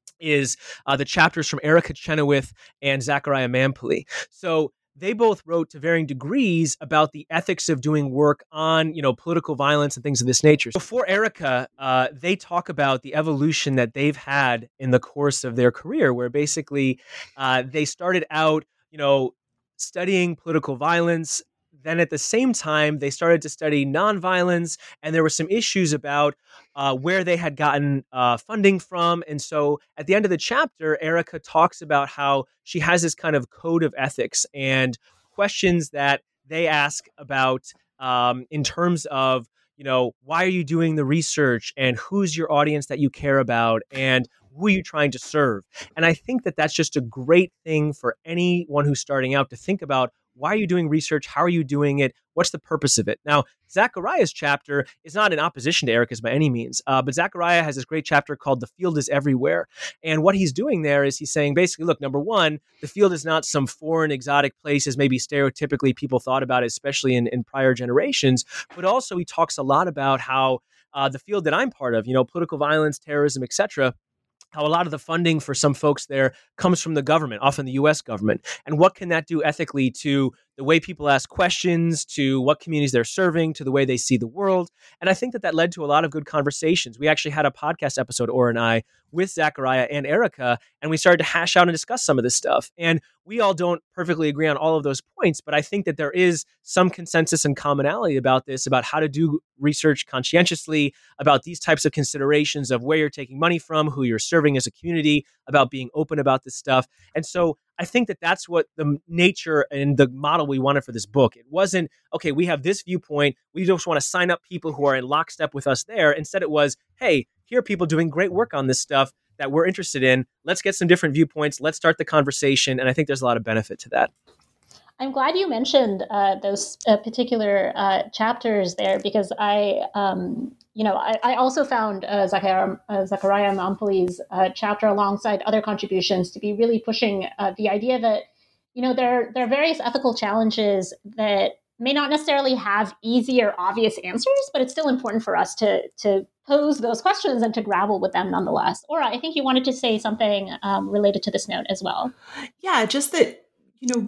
[SPEAKER 4] is uh, the chapters from Erica Chenoweth and Zachariah Mampley. So they both wrote to varying degrees about the ethics of doing work on, you know, political violence and things of this nature. Before Erica, uh, they talk about the evolution that they've had in the course of their career, where basically uh, they started out, you know, studying political violence. Then at the same time, they started to study nonviolence, and there were some issues about uh, where they had gotten uh, funding from. And so at the end of the chapter, Erica talks about how she has this kind of code of ethics and questions that they ask about um, in terms of, you know, why are you doing the research, and who's your audience that you care about, and who are you trying to serve? And I think that that's just a great thing for anyone who's starting out to think about. Why are you doing research? How are you doing it? What's the purpose of it? Now, Zachariah's chapter is not in opposition to Erica's by any means, uh, but Zachariah has this great chapter called The Field is Everywhere. And what he's doing there is he's saying, basically, look, number one, the field is not some foreign, exotic place as maybe stereotypically people thought about it, especially in, in prior generations. But also he talks a lot about how uh, the field that I'm part of, you know, political violence, terrorism, et cetera, how a lot of the funding for some folks there comes from the government, often the U S government. And what can that do ethically to the way people ask questions, to what communities they're serving, to the way they see the world? And I think that that led to a lot of good conversations. We actually had a podcast episode, Or and I, with Zachariah and Erica, and we started to hash out and discuss some of this stuff. And we all don't perfectly agree on all of those points, but I think that there is some consensus and commonality about this, about how to do research conscientiously, about these types of considerations of where you're taking money from, who you're serving as a community, about being open about this stuff. And so I think that that's what the nature and the model we wanted for this book. It wasn't, okay, we have this viewpoint, we just want to sign up people who are in lockstep with us there. Instead, it was, hey, here are people doing great work on this stuff that we're interested in. Let's get some different viewpoints. Let's start the conversation. And I think there's a lot of benefit to that.
[SPEAKER 3] I'm glad you mentioned uh, those uh, particular uh, chapters there, because I, um, you know, I, I also found uh, Zachariah, uh, Zachariah Mampley's uh, chapter, alongside other contributions, to be really pushing uh, the idea that, you know, there, there are various ethical challenges that may not necessarily have easy or obvious answers, but it's still important for us to to pose those questions and to grapple with them nonetheless. Ora, I think you wanted to say something um, related to this note as well.
[SPEAKER 5] Yeah, just that, you know,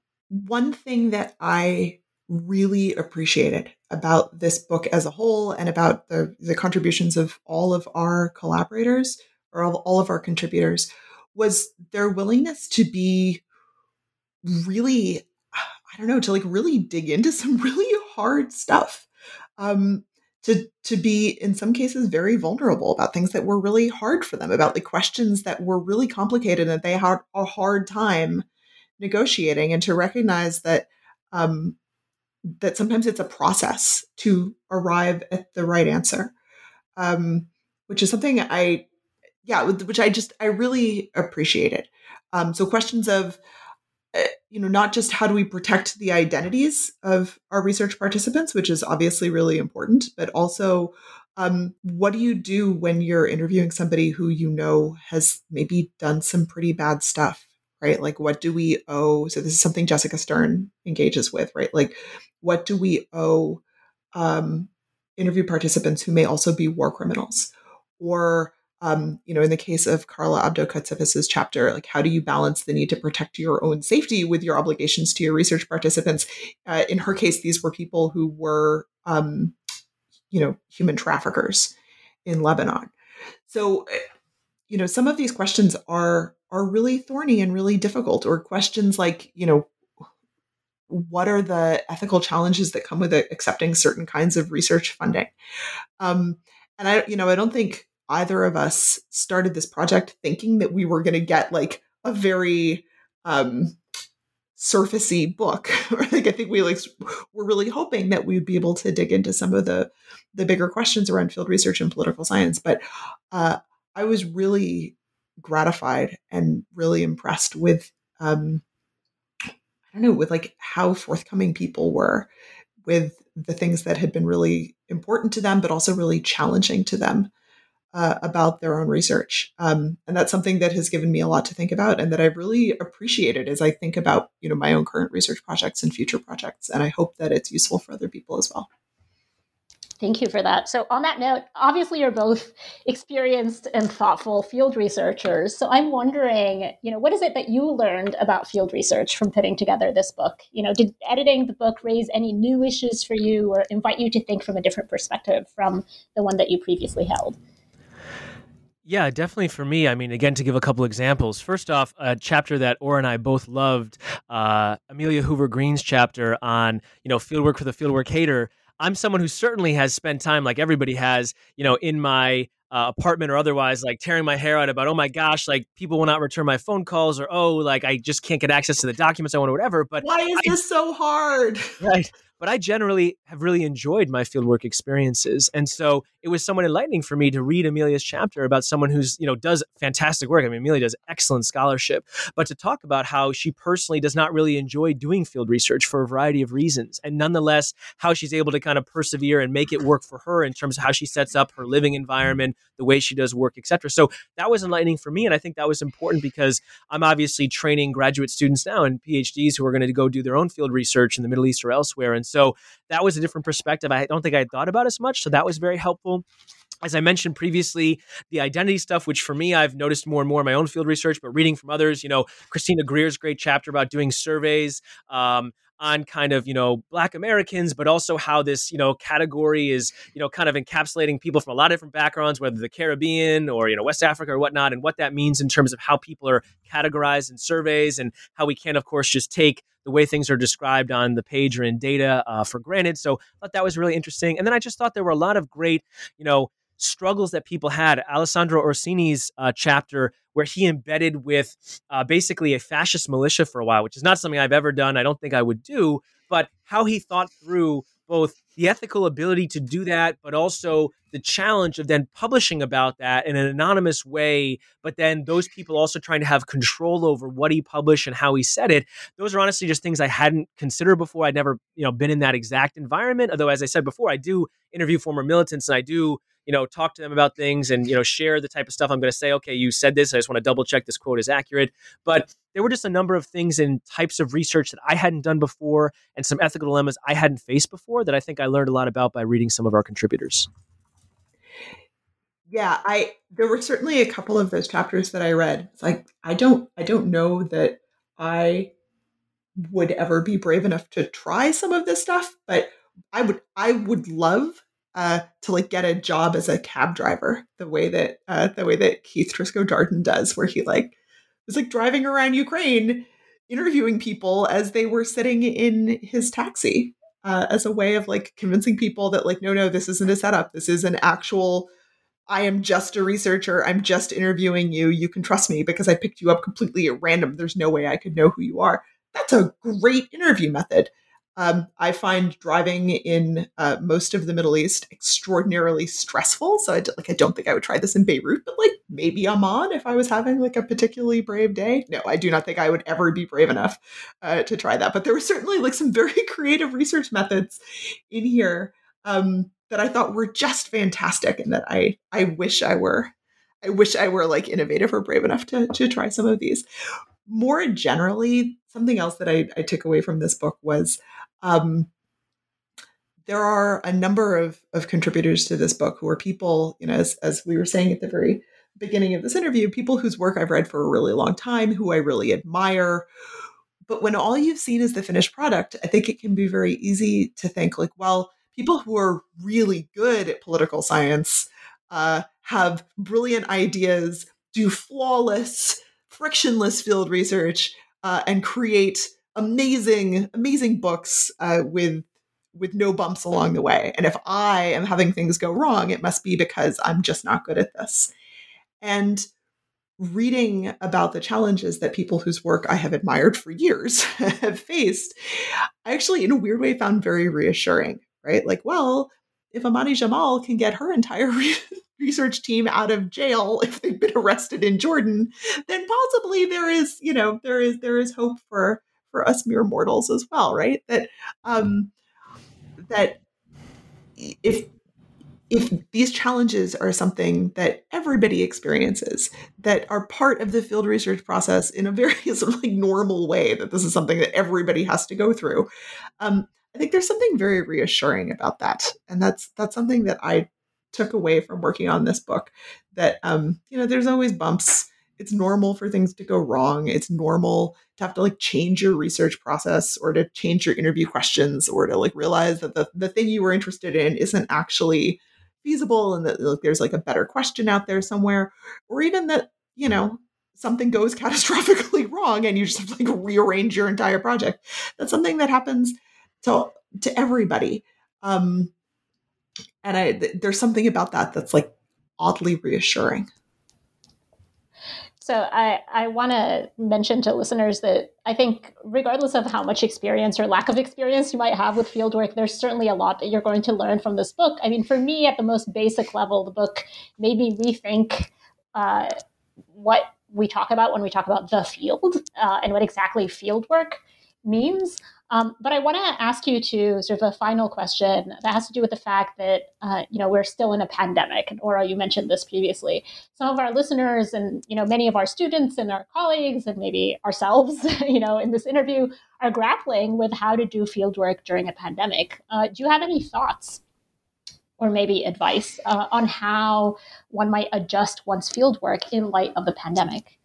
[SPEAKER 5] one thing that I really appreciated about this book as a whole, and about the, the contributions of all of our collaborators, or all, all of our contributors, was their willingness to be really, I don't know, to like really dig into some really hard stuff. Um, to to be, in some cases, very vulnerable about things that were really hard for them, about the questions that were really complicated and that they had a hard time negotiating, and to recognize that um, that sometimes it's a process to arrive at the right answer, um, which is something I, yeah, which I just I really appreciated. Um, so questions of, uh, you know, not just how do we protect the identities of our research participants, which is obviously really important, but also um, what do you do when you're interviewing somebody who you know has maybe done some pretty bad stuff? Right? Like, what do we owe? So this is something Jessica Stern engages with, right? Like, what do we owe um, interview participants who may also be war criminals? Or, um, you know, in the case of Carla Abdo-Katsipas's chapter, like, how do you balance the need to protect your own safety with your obligations to your research participants? Uh, in her case, these were people who were, um, you know, human traffickers in Lebanon. So, you know, some of these questions are are really thorny and really difficult, or questions like, you know, what are the ethical challenges that come with accepting certain kinds of research funding? Um, and I, you know, I don't think either of us started this project thinking that we were going to get like a very um, surfacey book. Like, I think we like were really hoping that we'd be able to dig into some of the the bigger questions around field research and political science. But uh, I was really gratified and really impressed with, um, I don't know, with like how forthcoming people were with the things that had been really important to them, but also really challenging to them uh, about their own research. Um, and that's something that has given me a lot to think about, and that I've really appreciated as I think about, you know, my own current research projects and future projects. And I hope that it's useful for other people as well.
[SPEAKER 3] Thank you for that. So on that note, obviously you're both experienced and thoughtful field researchers. So I'm wondering, you know, what is it that you learned about field research from putting together this book? You know, did editing the book raise any new issues for you or invite you to think from a different perspective from the one that you previously held?
[SPEAKER 4] Yeah, definitely for me. I mean, again, to give a couple examples. First off, a chapter that Ora and I both loved, uh, Amelia Hoover Green's chapter on, you know, fieldwork for the fieldwork hater. I'm someone who certainly has spent time, like everybody has, you know, in my uh, apartment or otherwise, like tearing my hair out about, oh my gosh, like people will not return my phone calls, or, oh, like I just can't get access to the documents I want or whatever. But
[SPEAKER 5] why is
[SPEAKER 4] I,
[SPEAKER 5] this so hard?
[SPEAKER 4] Right. But I generally have really enjoyed my fieldwork experiences. And so it was somewhat enlightening for me to read Amelia's chapter about someone who's, you know, does fantastic work. I mean, Amelia does excellent scholarship, but to talk about how she personally does not really enjoy doing field research for a variety of reasons. And nonetheless, how she's able to kind of persevere and make it work for her in terms of how she sets up her living environment, the way she does work, et cetera. So that was enlightening for me. And I think that was important because I'm obviously training graduate students now and PhDs who are going to go do their own field research in the Middle East or elsewhere. And so that was a different perspective I don't think I had thought about as much. So that was very helpful. As I mentioned previously, the identity stuff, which for me, I've noticed more and more in my own field research, but reading from others, you know, Christina Greer's great chapter about doing surveys um, on kind of, you know, Black Americans, but also how this, you know, category is, you know, kind of encapsulating people from a lot of different backgrounds, whether the Caribbean or, you know, West Africa or whatnot, and what that means in terms of how people are categorized in surveys and how we can, of course, just take the way things are described on the page or in data uh, for granted. So I thought that was really interesting. And then I just thought there were a lot of great, you know, struggles that people had. Alessandro Orsini's uh, chapter where he embedded with uh, basically a fascist militia for a while, which is not something I've ever done. I don't think I would do, but how he thought through both the ethical ability to do that, but also the challenge of then publishing about that in an anonymous way, but then those people also trying to have control over what he published and how he said it. Those are honestly just things I hadn't considered before. I'd never, you know, been in that exact environment. Although, as I said before, I do interview former militants and I do, you know, talk to them about things and, you know, share the type of stuff I'm going to say, okay, you said this, I just want to double check this quote is accurate. But there were just a number of things and types of research that I hadn't done before and some ethical dilemmas I hadn't faced before that I think I learned a lot about by reading some of our contributors.
[SPEAKER 5] Yeah, I there were certainly a couple of those chapters that I read. It's like, I don't I don't know that I would ever be brave enough to try some of this stuff, but I would I would love uh, to like get a job as a cab driver, the way that uh, the way that Keith Triscoe Darden does, where he like was like driving around Ukraine, interviewing people as they were sitting in his taxi, uh, as a way of like convincing people that like, no, no, this isn't a setup. This is an actual, I am just a researcher. I'm just interviewing you. You can trust me because I picked you up completely at random. There's no way I could know who you are. That's a great interview method. Um, I find driving in uh, most of the Middle East extraordinarily stressful. So I, d- like, I don't think I would try this in Beirut, but like maybe Amman if I was having like a particularly brave day. No, I do not think I would ever be brave enough uh, to try that. But there were certainly like some very creative research methods in here um, that I thought were just fantastic, and that I I wish I were I wish I were like innovative or brave enough to to try some of these. More generally, something else that I, I took away from this book was um, there are a number of, of contributors to this book who are people, you know, as, as we were saying at the very beginning of this interview, people whose work I've read for a really long time, who I really admire. But when all you've seen is the finished product, I think it can be very easy to think like, well, people who are really good at political science uh, have brilliant ideas, do flawless frictionless field research uh, and create amazing, amazing books uh, with with no bumps along the way. And if I am having things go wrong, it must be because I'm just not good at this. And reading about the challenges that people whose work I have admired for years have faced, I actually, in a weird way, found very reassuring, right? Like, well, if Amani Jamal can get her entire re- research team out of jail if they've been arrested in Jordan, then possibly there is, you know, there is there is hope for for us mere mortals as well, right? That um, that if if these challenges are something that everybody experiences, that are part of the field research process in a very sort of like normal way, that this is something that everybody has to go through, um, I think there's something very reassuring about that. And that's that's something that I took away from working on this book, that, um, you know, there's always bumps. It's normal for things to go wrong. It's normal to have to like change your research process or to change your interview questions or to like realize that the, the thing you were interested in isn't actually feasible and that like, there's like a better question out there somewhere, or even that, you know, something goes catastrophically wrong and you just have to like rearrange your entire project. That's something that happens to, to everybody. Um, and I, th- there's something about that that's like oddly reassuring.
[SPEAKER 3] So I, I want to mention to listeners that I think regardless of how much experience or lack of experience you might have with fieldwork, there's certainly a lot that you're going to learn from this book. I mean, for me, at the most basic level, the book made me rethink uh, what we talk about when we talk about the field uh, and what exactly fieldwork means. Um, but I want to ask you to sort of a final question that has to do with the fact that, uh, you know, we're still in a pandemic. And Ora, you mentioned this previously. Some of our listeners and, you know, many of our students and our colleagues and maybe ourselves, you know, in this interview are grappling with how to do fieldwork during a pandemic. Uh, do you have any thoughts or maybe advice uh, on how one might adjust one's fieldwork in light of the pandemic?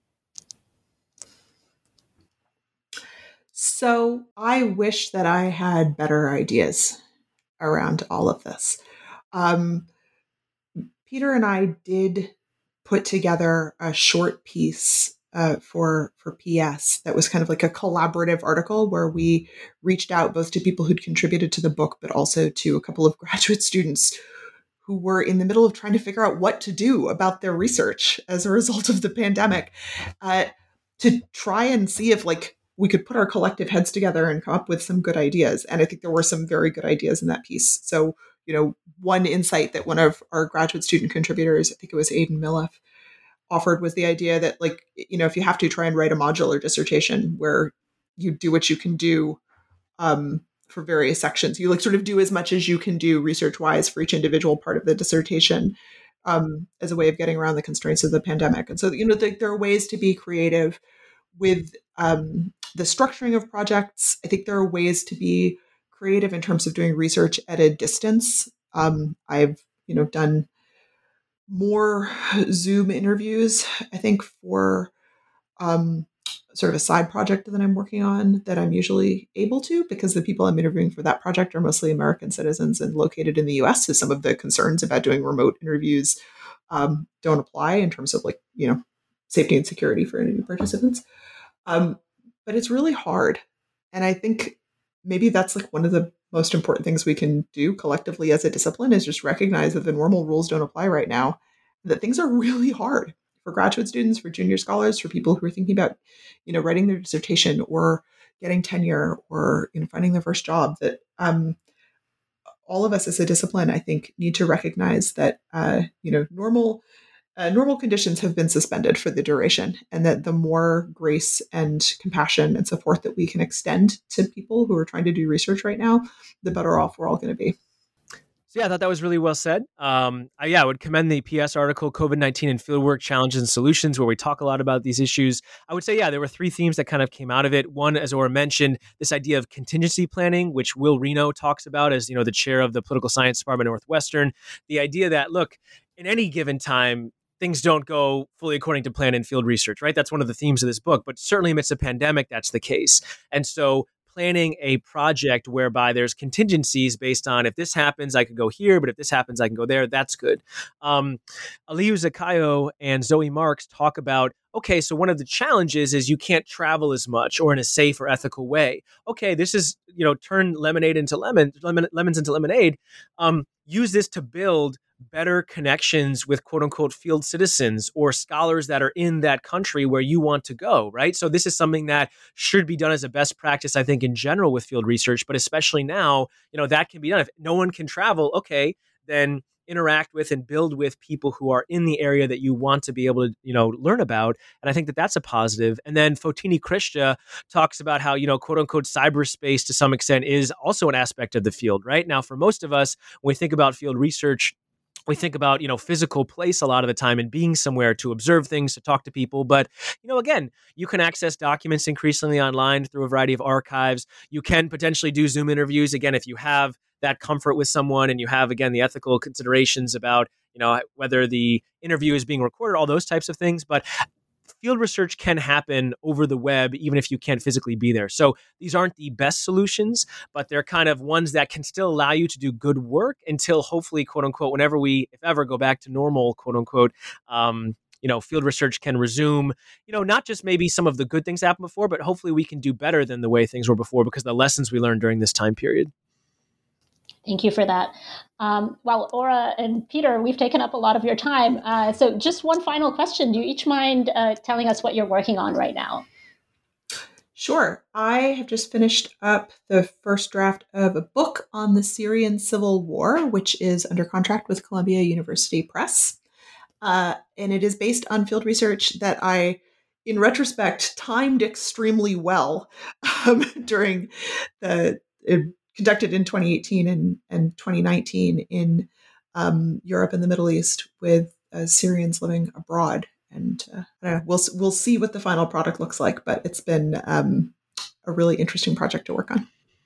[SPEAKER 5] So I wish that I had better ideas around all of this. Um, Peter and I did put together a short piece uh, for for P S that was kind of like a collaborative article where we reached out both to people who'd contributed to the book, but also to a couple of graduate students who were in the middle of trying to figure out what to do about their research as a result of the pandemic, uh, to try and see if like we could put our collective heads together and come up with some good ideas. And I think there were some very good ideas in that piece. So, you know, one insight that one of our graduate student contributors, I think it was Aiden Millef, offered was the idea that, like, you know, if you have to try and write a modular dissertation where you do what you can do um, for various sections, you like sort of do as much as you can do research-wise for each individual part of the dissertation um, as a way of getting around the constraints of the pandemic. And so, you know, th- there are ways to be creative with um, the structuring of projects. I think there are ways to be creative in terms of doing research at a distance. Um, I've, you know, done more Zoom interviews, I think, for um, sort of a side project that I'm working on that I'm usually able to, because the people I'm interviewing for that project are mostly American citizens and located in the U S. So some of the concerns about doing remote interviews um, don't apply in terms of, like, you know, safety and security for interview participants. Um, but it's really hard. And I think maybe that's like one of the most important things we can do collectively as a discipline is just recognize that the normal rules don't apply right now, that things are really hard for graduate students, for junior scholars, for people who are thinking about, you know, writing their dissertation or getting tenure or, you know, finding their first job, that um, all of us as a discipline, I think, need to recognize that, uh, you know, normal Uh, normal conditions have been suspended for the duration, and that the more grace and compassion and support that we can extend to people who are trying to do research right now, the better off we're all going to be.
[SPEAKER 4] So yeah, I thought that was really well said. Um, I, yeah, I would commend the P S article, COVID nineteen and Fieldwork Challenges and Solutions, where we talk a lot about these issues. I would say, yeah, there were three themes that kind of came out of it. One, as Ora mentioned, this idea of contingency planning, which Will Reno talks about as, you know, the chair of the Political Science Department at Northwestern. The idea that, look, in any given time, things don't go fully according to plan in field research, right? That's one of the themes of this book, but certainly amidst a pandemic, that's the case. And so planning a project whereby there's contingencies based on if this happens, I could go here, but if this happens, I can go there. That's good. Um, Aliyu Zakayo and Zoe Marks talk about, okay, so one of the challenges is you can't travel as much or in a safe or ethical way. Okay, this is, you know, turn lemonade into lemon, lemon lemons into lemonade. Um, use this to build better connections with quote unquote field citizens or scholars that are in that country where you want to go, right? So this is something that should be done as a best practice, I think, in general with field research, but especially now, you know, that can be done. If no one can travel, okay, then interact with and build with people who are in the area that you want to be able to, you know, learn about. And I think that that's a positive. And then Fotini Krishna talks about how, you know, quote unquote, cyberspace to some extent is also an aspect of the field, right? Now, for most of us, when we think about field research, we think about, you know, physical place a lot of the time and being somewhere to observe things, to talk to people. But, you know, again, you can access documents increasingly online through a variety of archives. You can potentially do Zoom interviews, again, if you have that comfort with someone and you have, again, the ethical considerations about, you know, whether the interview is being recorded, all those types of things. But field research can happen over the web, even if you can't physically be there. So these aren't the best solutions, but they're kind of ones that can still allow you to do good work until hopefully, quote unquote, whenever we, if ever, go back to normal, quote unquote, um, you know, field research can resume, you know, not just maybe some of the good things happened before, but hopefully we can do better than the way things were before because of the lessons we learned during this time period.
[SPEAKER 3] Thank you for that. Um, well, Ora and Peter, we've taken up a lot of your time. Uh, so just one final question. Do you each mind uh, telling us what you're working on right now?
[SPEAKER 5] Sure. I have just finished up the first draft of a book on the Syrian civil war, which is under contract with Columbia University Press. Uh, and it is based on field research that I, in retrospect, timed extremely well um, during the... It, conducted in twenty eighteen and, and twenty nineteen in um, Europe and the Middle East with uh, Syrians living abroad. And uh, I don't know, we'll, we'll see what the final product looks like, but it's been um, a really interesting project to work on.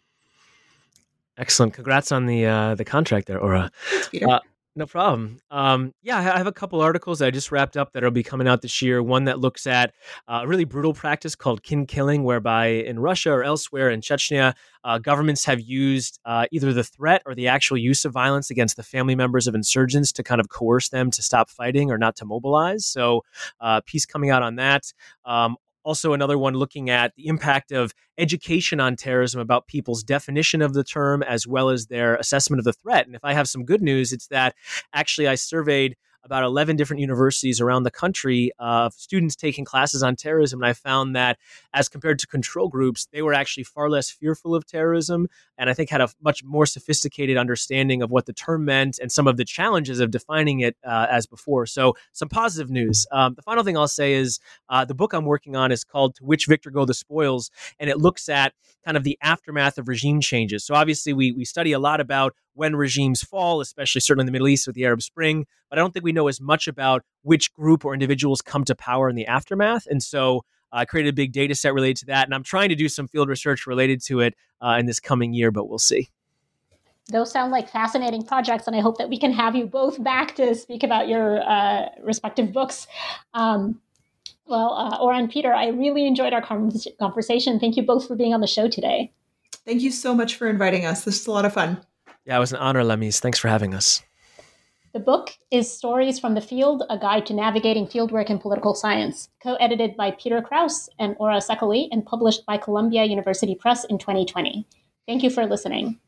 [SPEAKER 4] Excellent. Congrats on the uh, the contract there, Ora.
[SPEAKER 5] Thanks, Peter.
[SPEAKER 4] Uh, no problem. Um, yeah, I have a couple articles that I just wrapped up that will be coming out this year. One that looks at uh, a really brutal practice called kin killing, whereby in Russia or elsewhere in Chechnya, uh, governments have used uh, either the threat or the actual use of violence against the family members of insurgents to kind of coerce them to stop fighting or not to mobilize. So uh, piece coming out on that. Um, Also, another one looking at the impact of education on terrorism about people's definition of the term as well as their assessment of the threat. And if I have some good news, it's that actually I surveyed about eleven different universities around the country of uh, students taking classes on terrorism. And I found that as compared to control groups, they were actually far less fearful of terrorism. And I think had a much more sophisticated understanding of what the term meant and some of the challenges of defining it uh, as before. So some positive news. Um, the final thing I'll say is uh, the book I'm working on is called To Which Victor Go the Spoils? And it looks at kind of the aftermath of regime changes. So obviously we we study a lot about when regimes fall, especially certainly in the Middle East with the Arab Spring, but I don't think we know as much about which group or individuals come to power in the aftermath. And so uh, I created a big data set related to that, and I'm trying to do some field research related to it uh, in this coming year, but we'll see.
[SPEAKER 3] Those sound like fascinating projects, and I hope that we can have you both back to speak about your uh, respective books. Um, well, uh, Ora and Peter, I really enjoyed our conversation. Thank you both for being on the show today.
[SPEAKER 5] Thank you so much for inviting us. This is a lot of fun.
[SPEAKER 4] Yeah, it was an honor, Lemis. Thanks for having us.
[SPEAKER 3] The book is Stories from the Field, A Guide to Navigating Fieldwork in Political Science, co-edited by Peter Krause and Ora Sekeli and published by Columbia University Press in twenty twenty. Thank you for listening.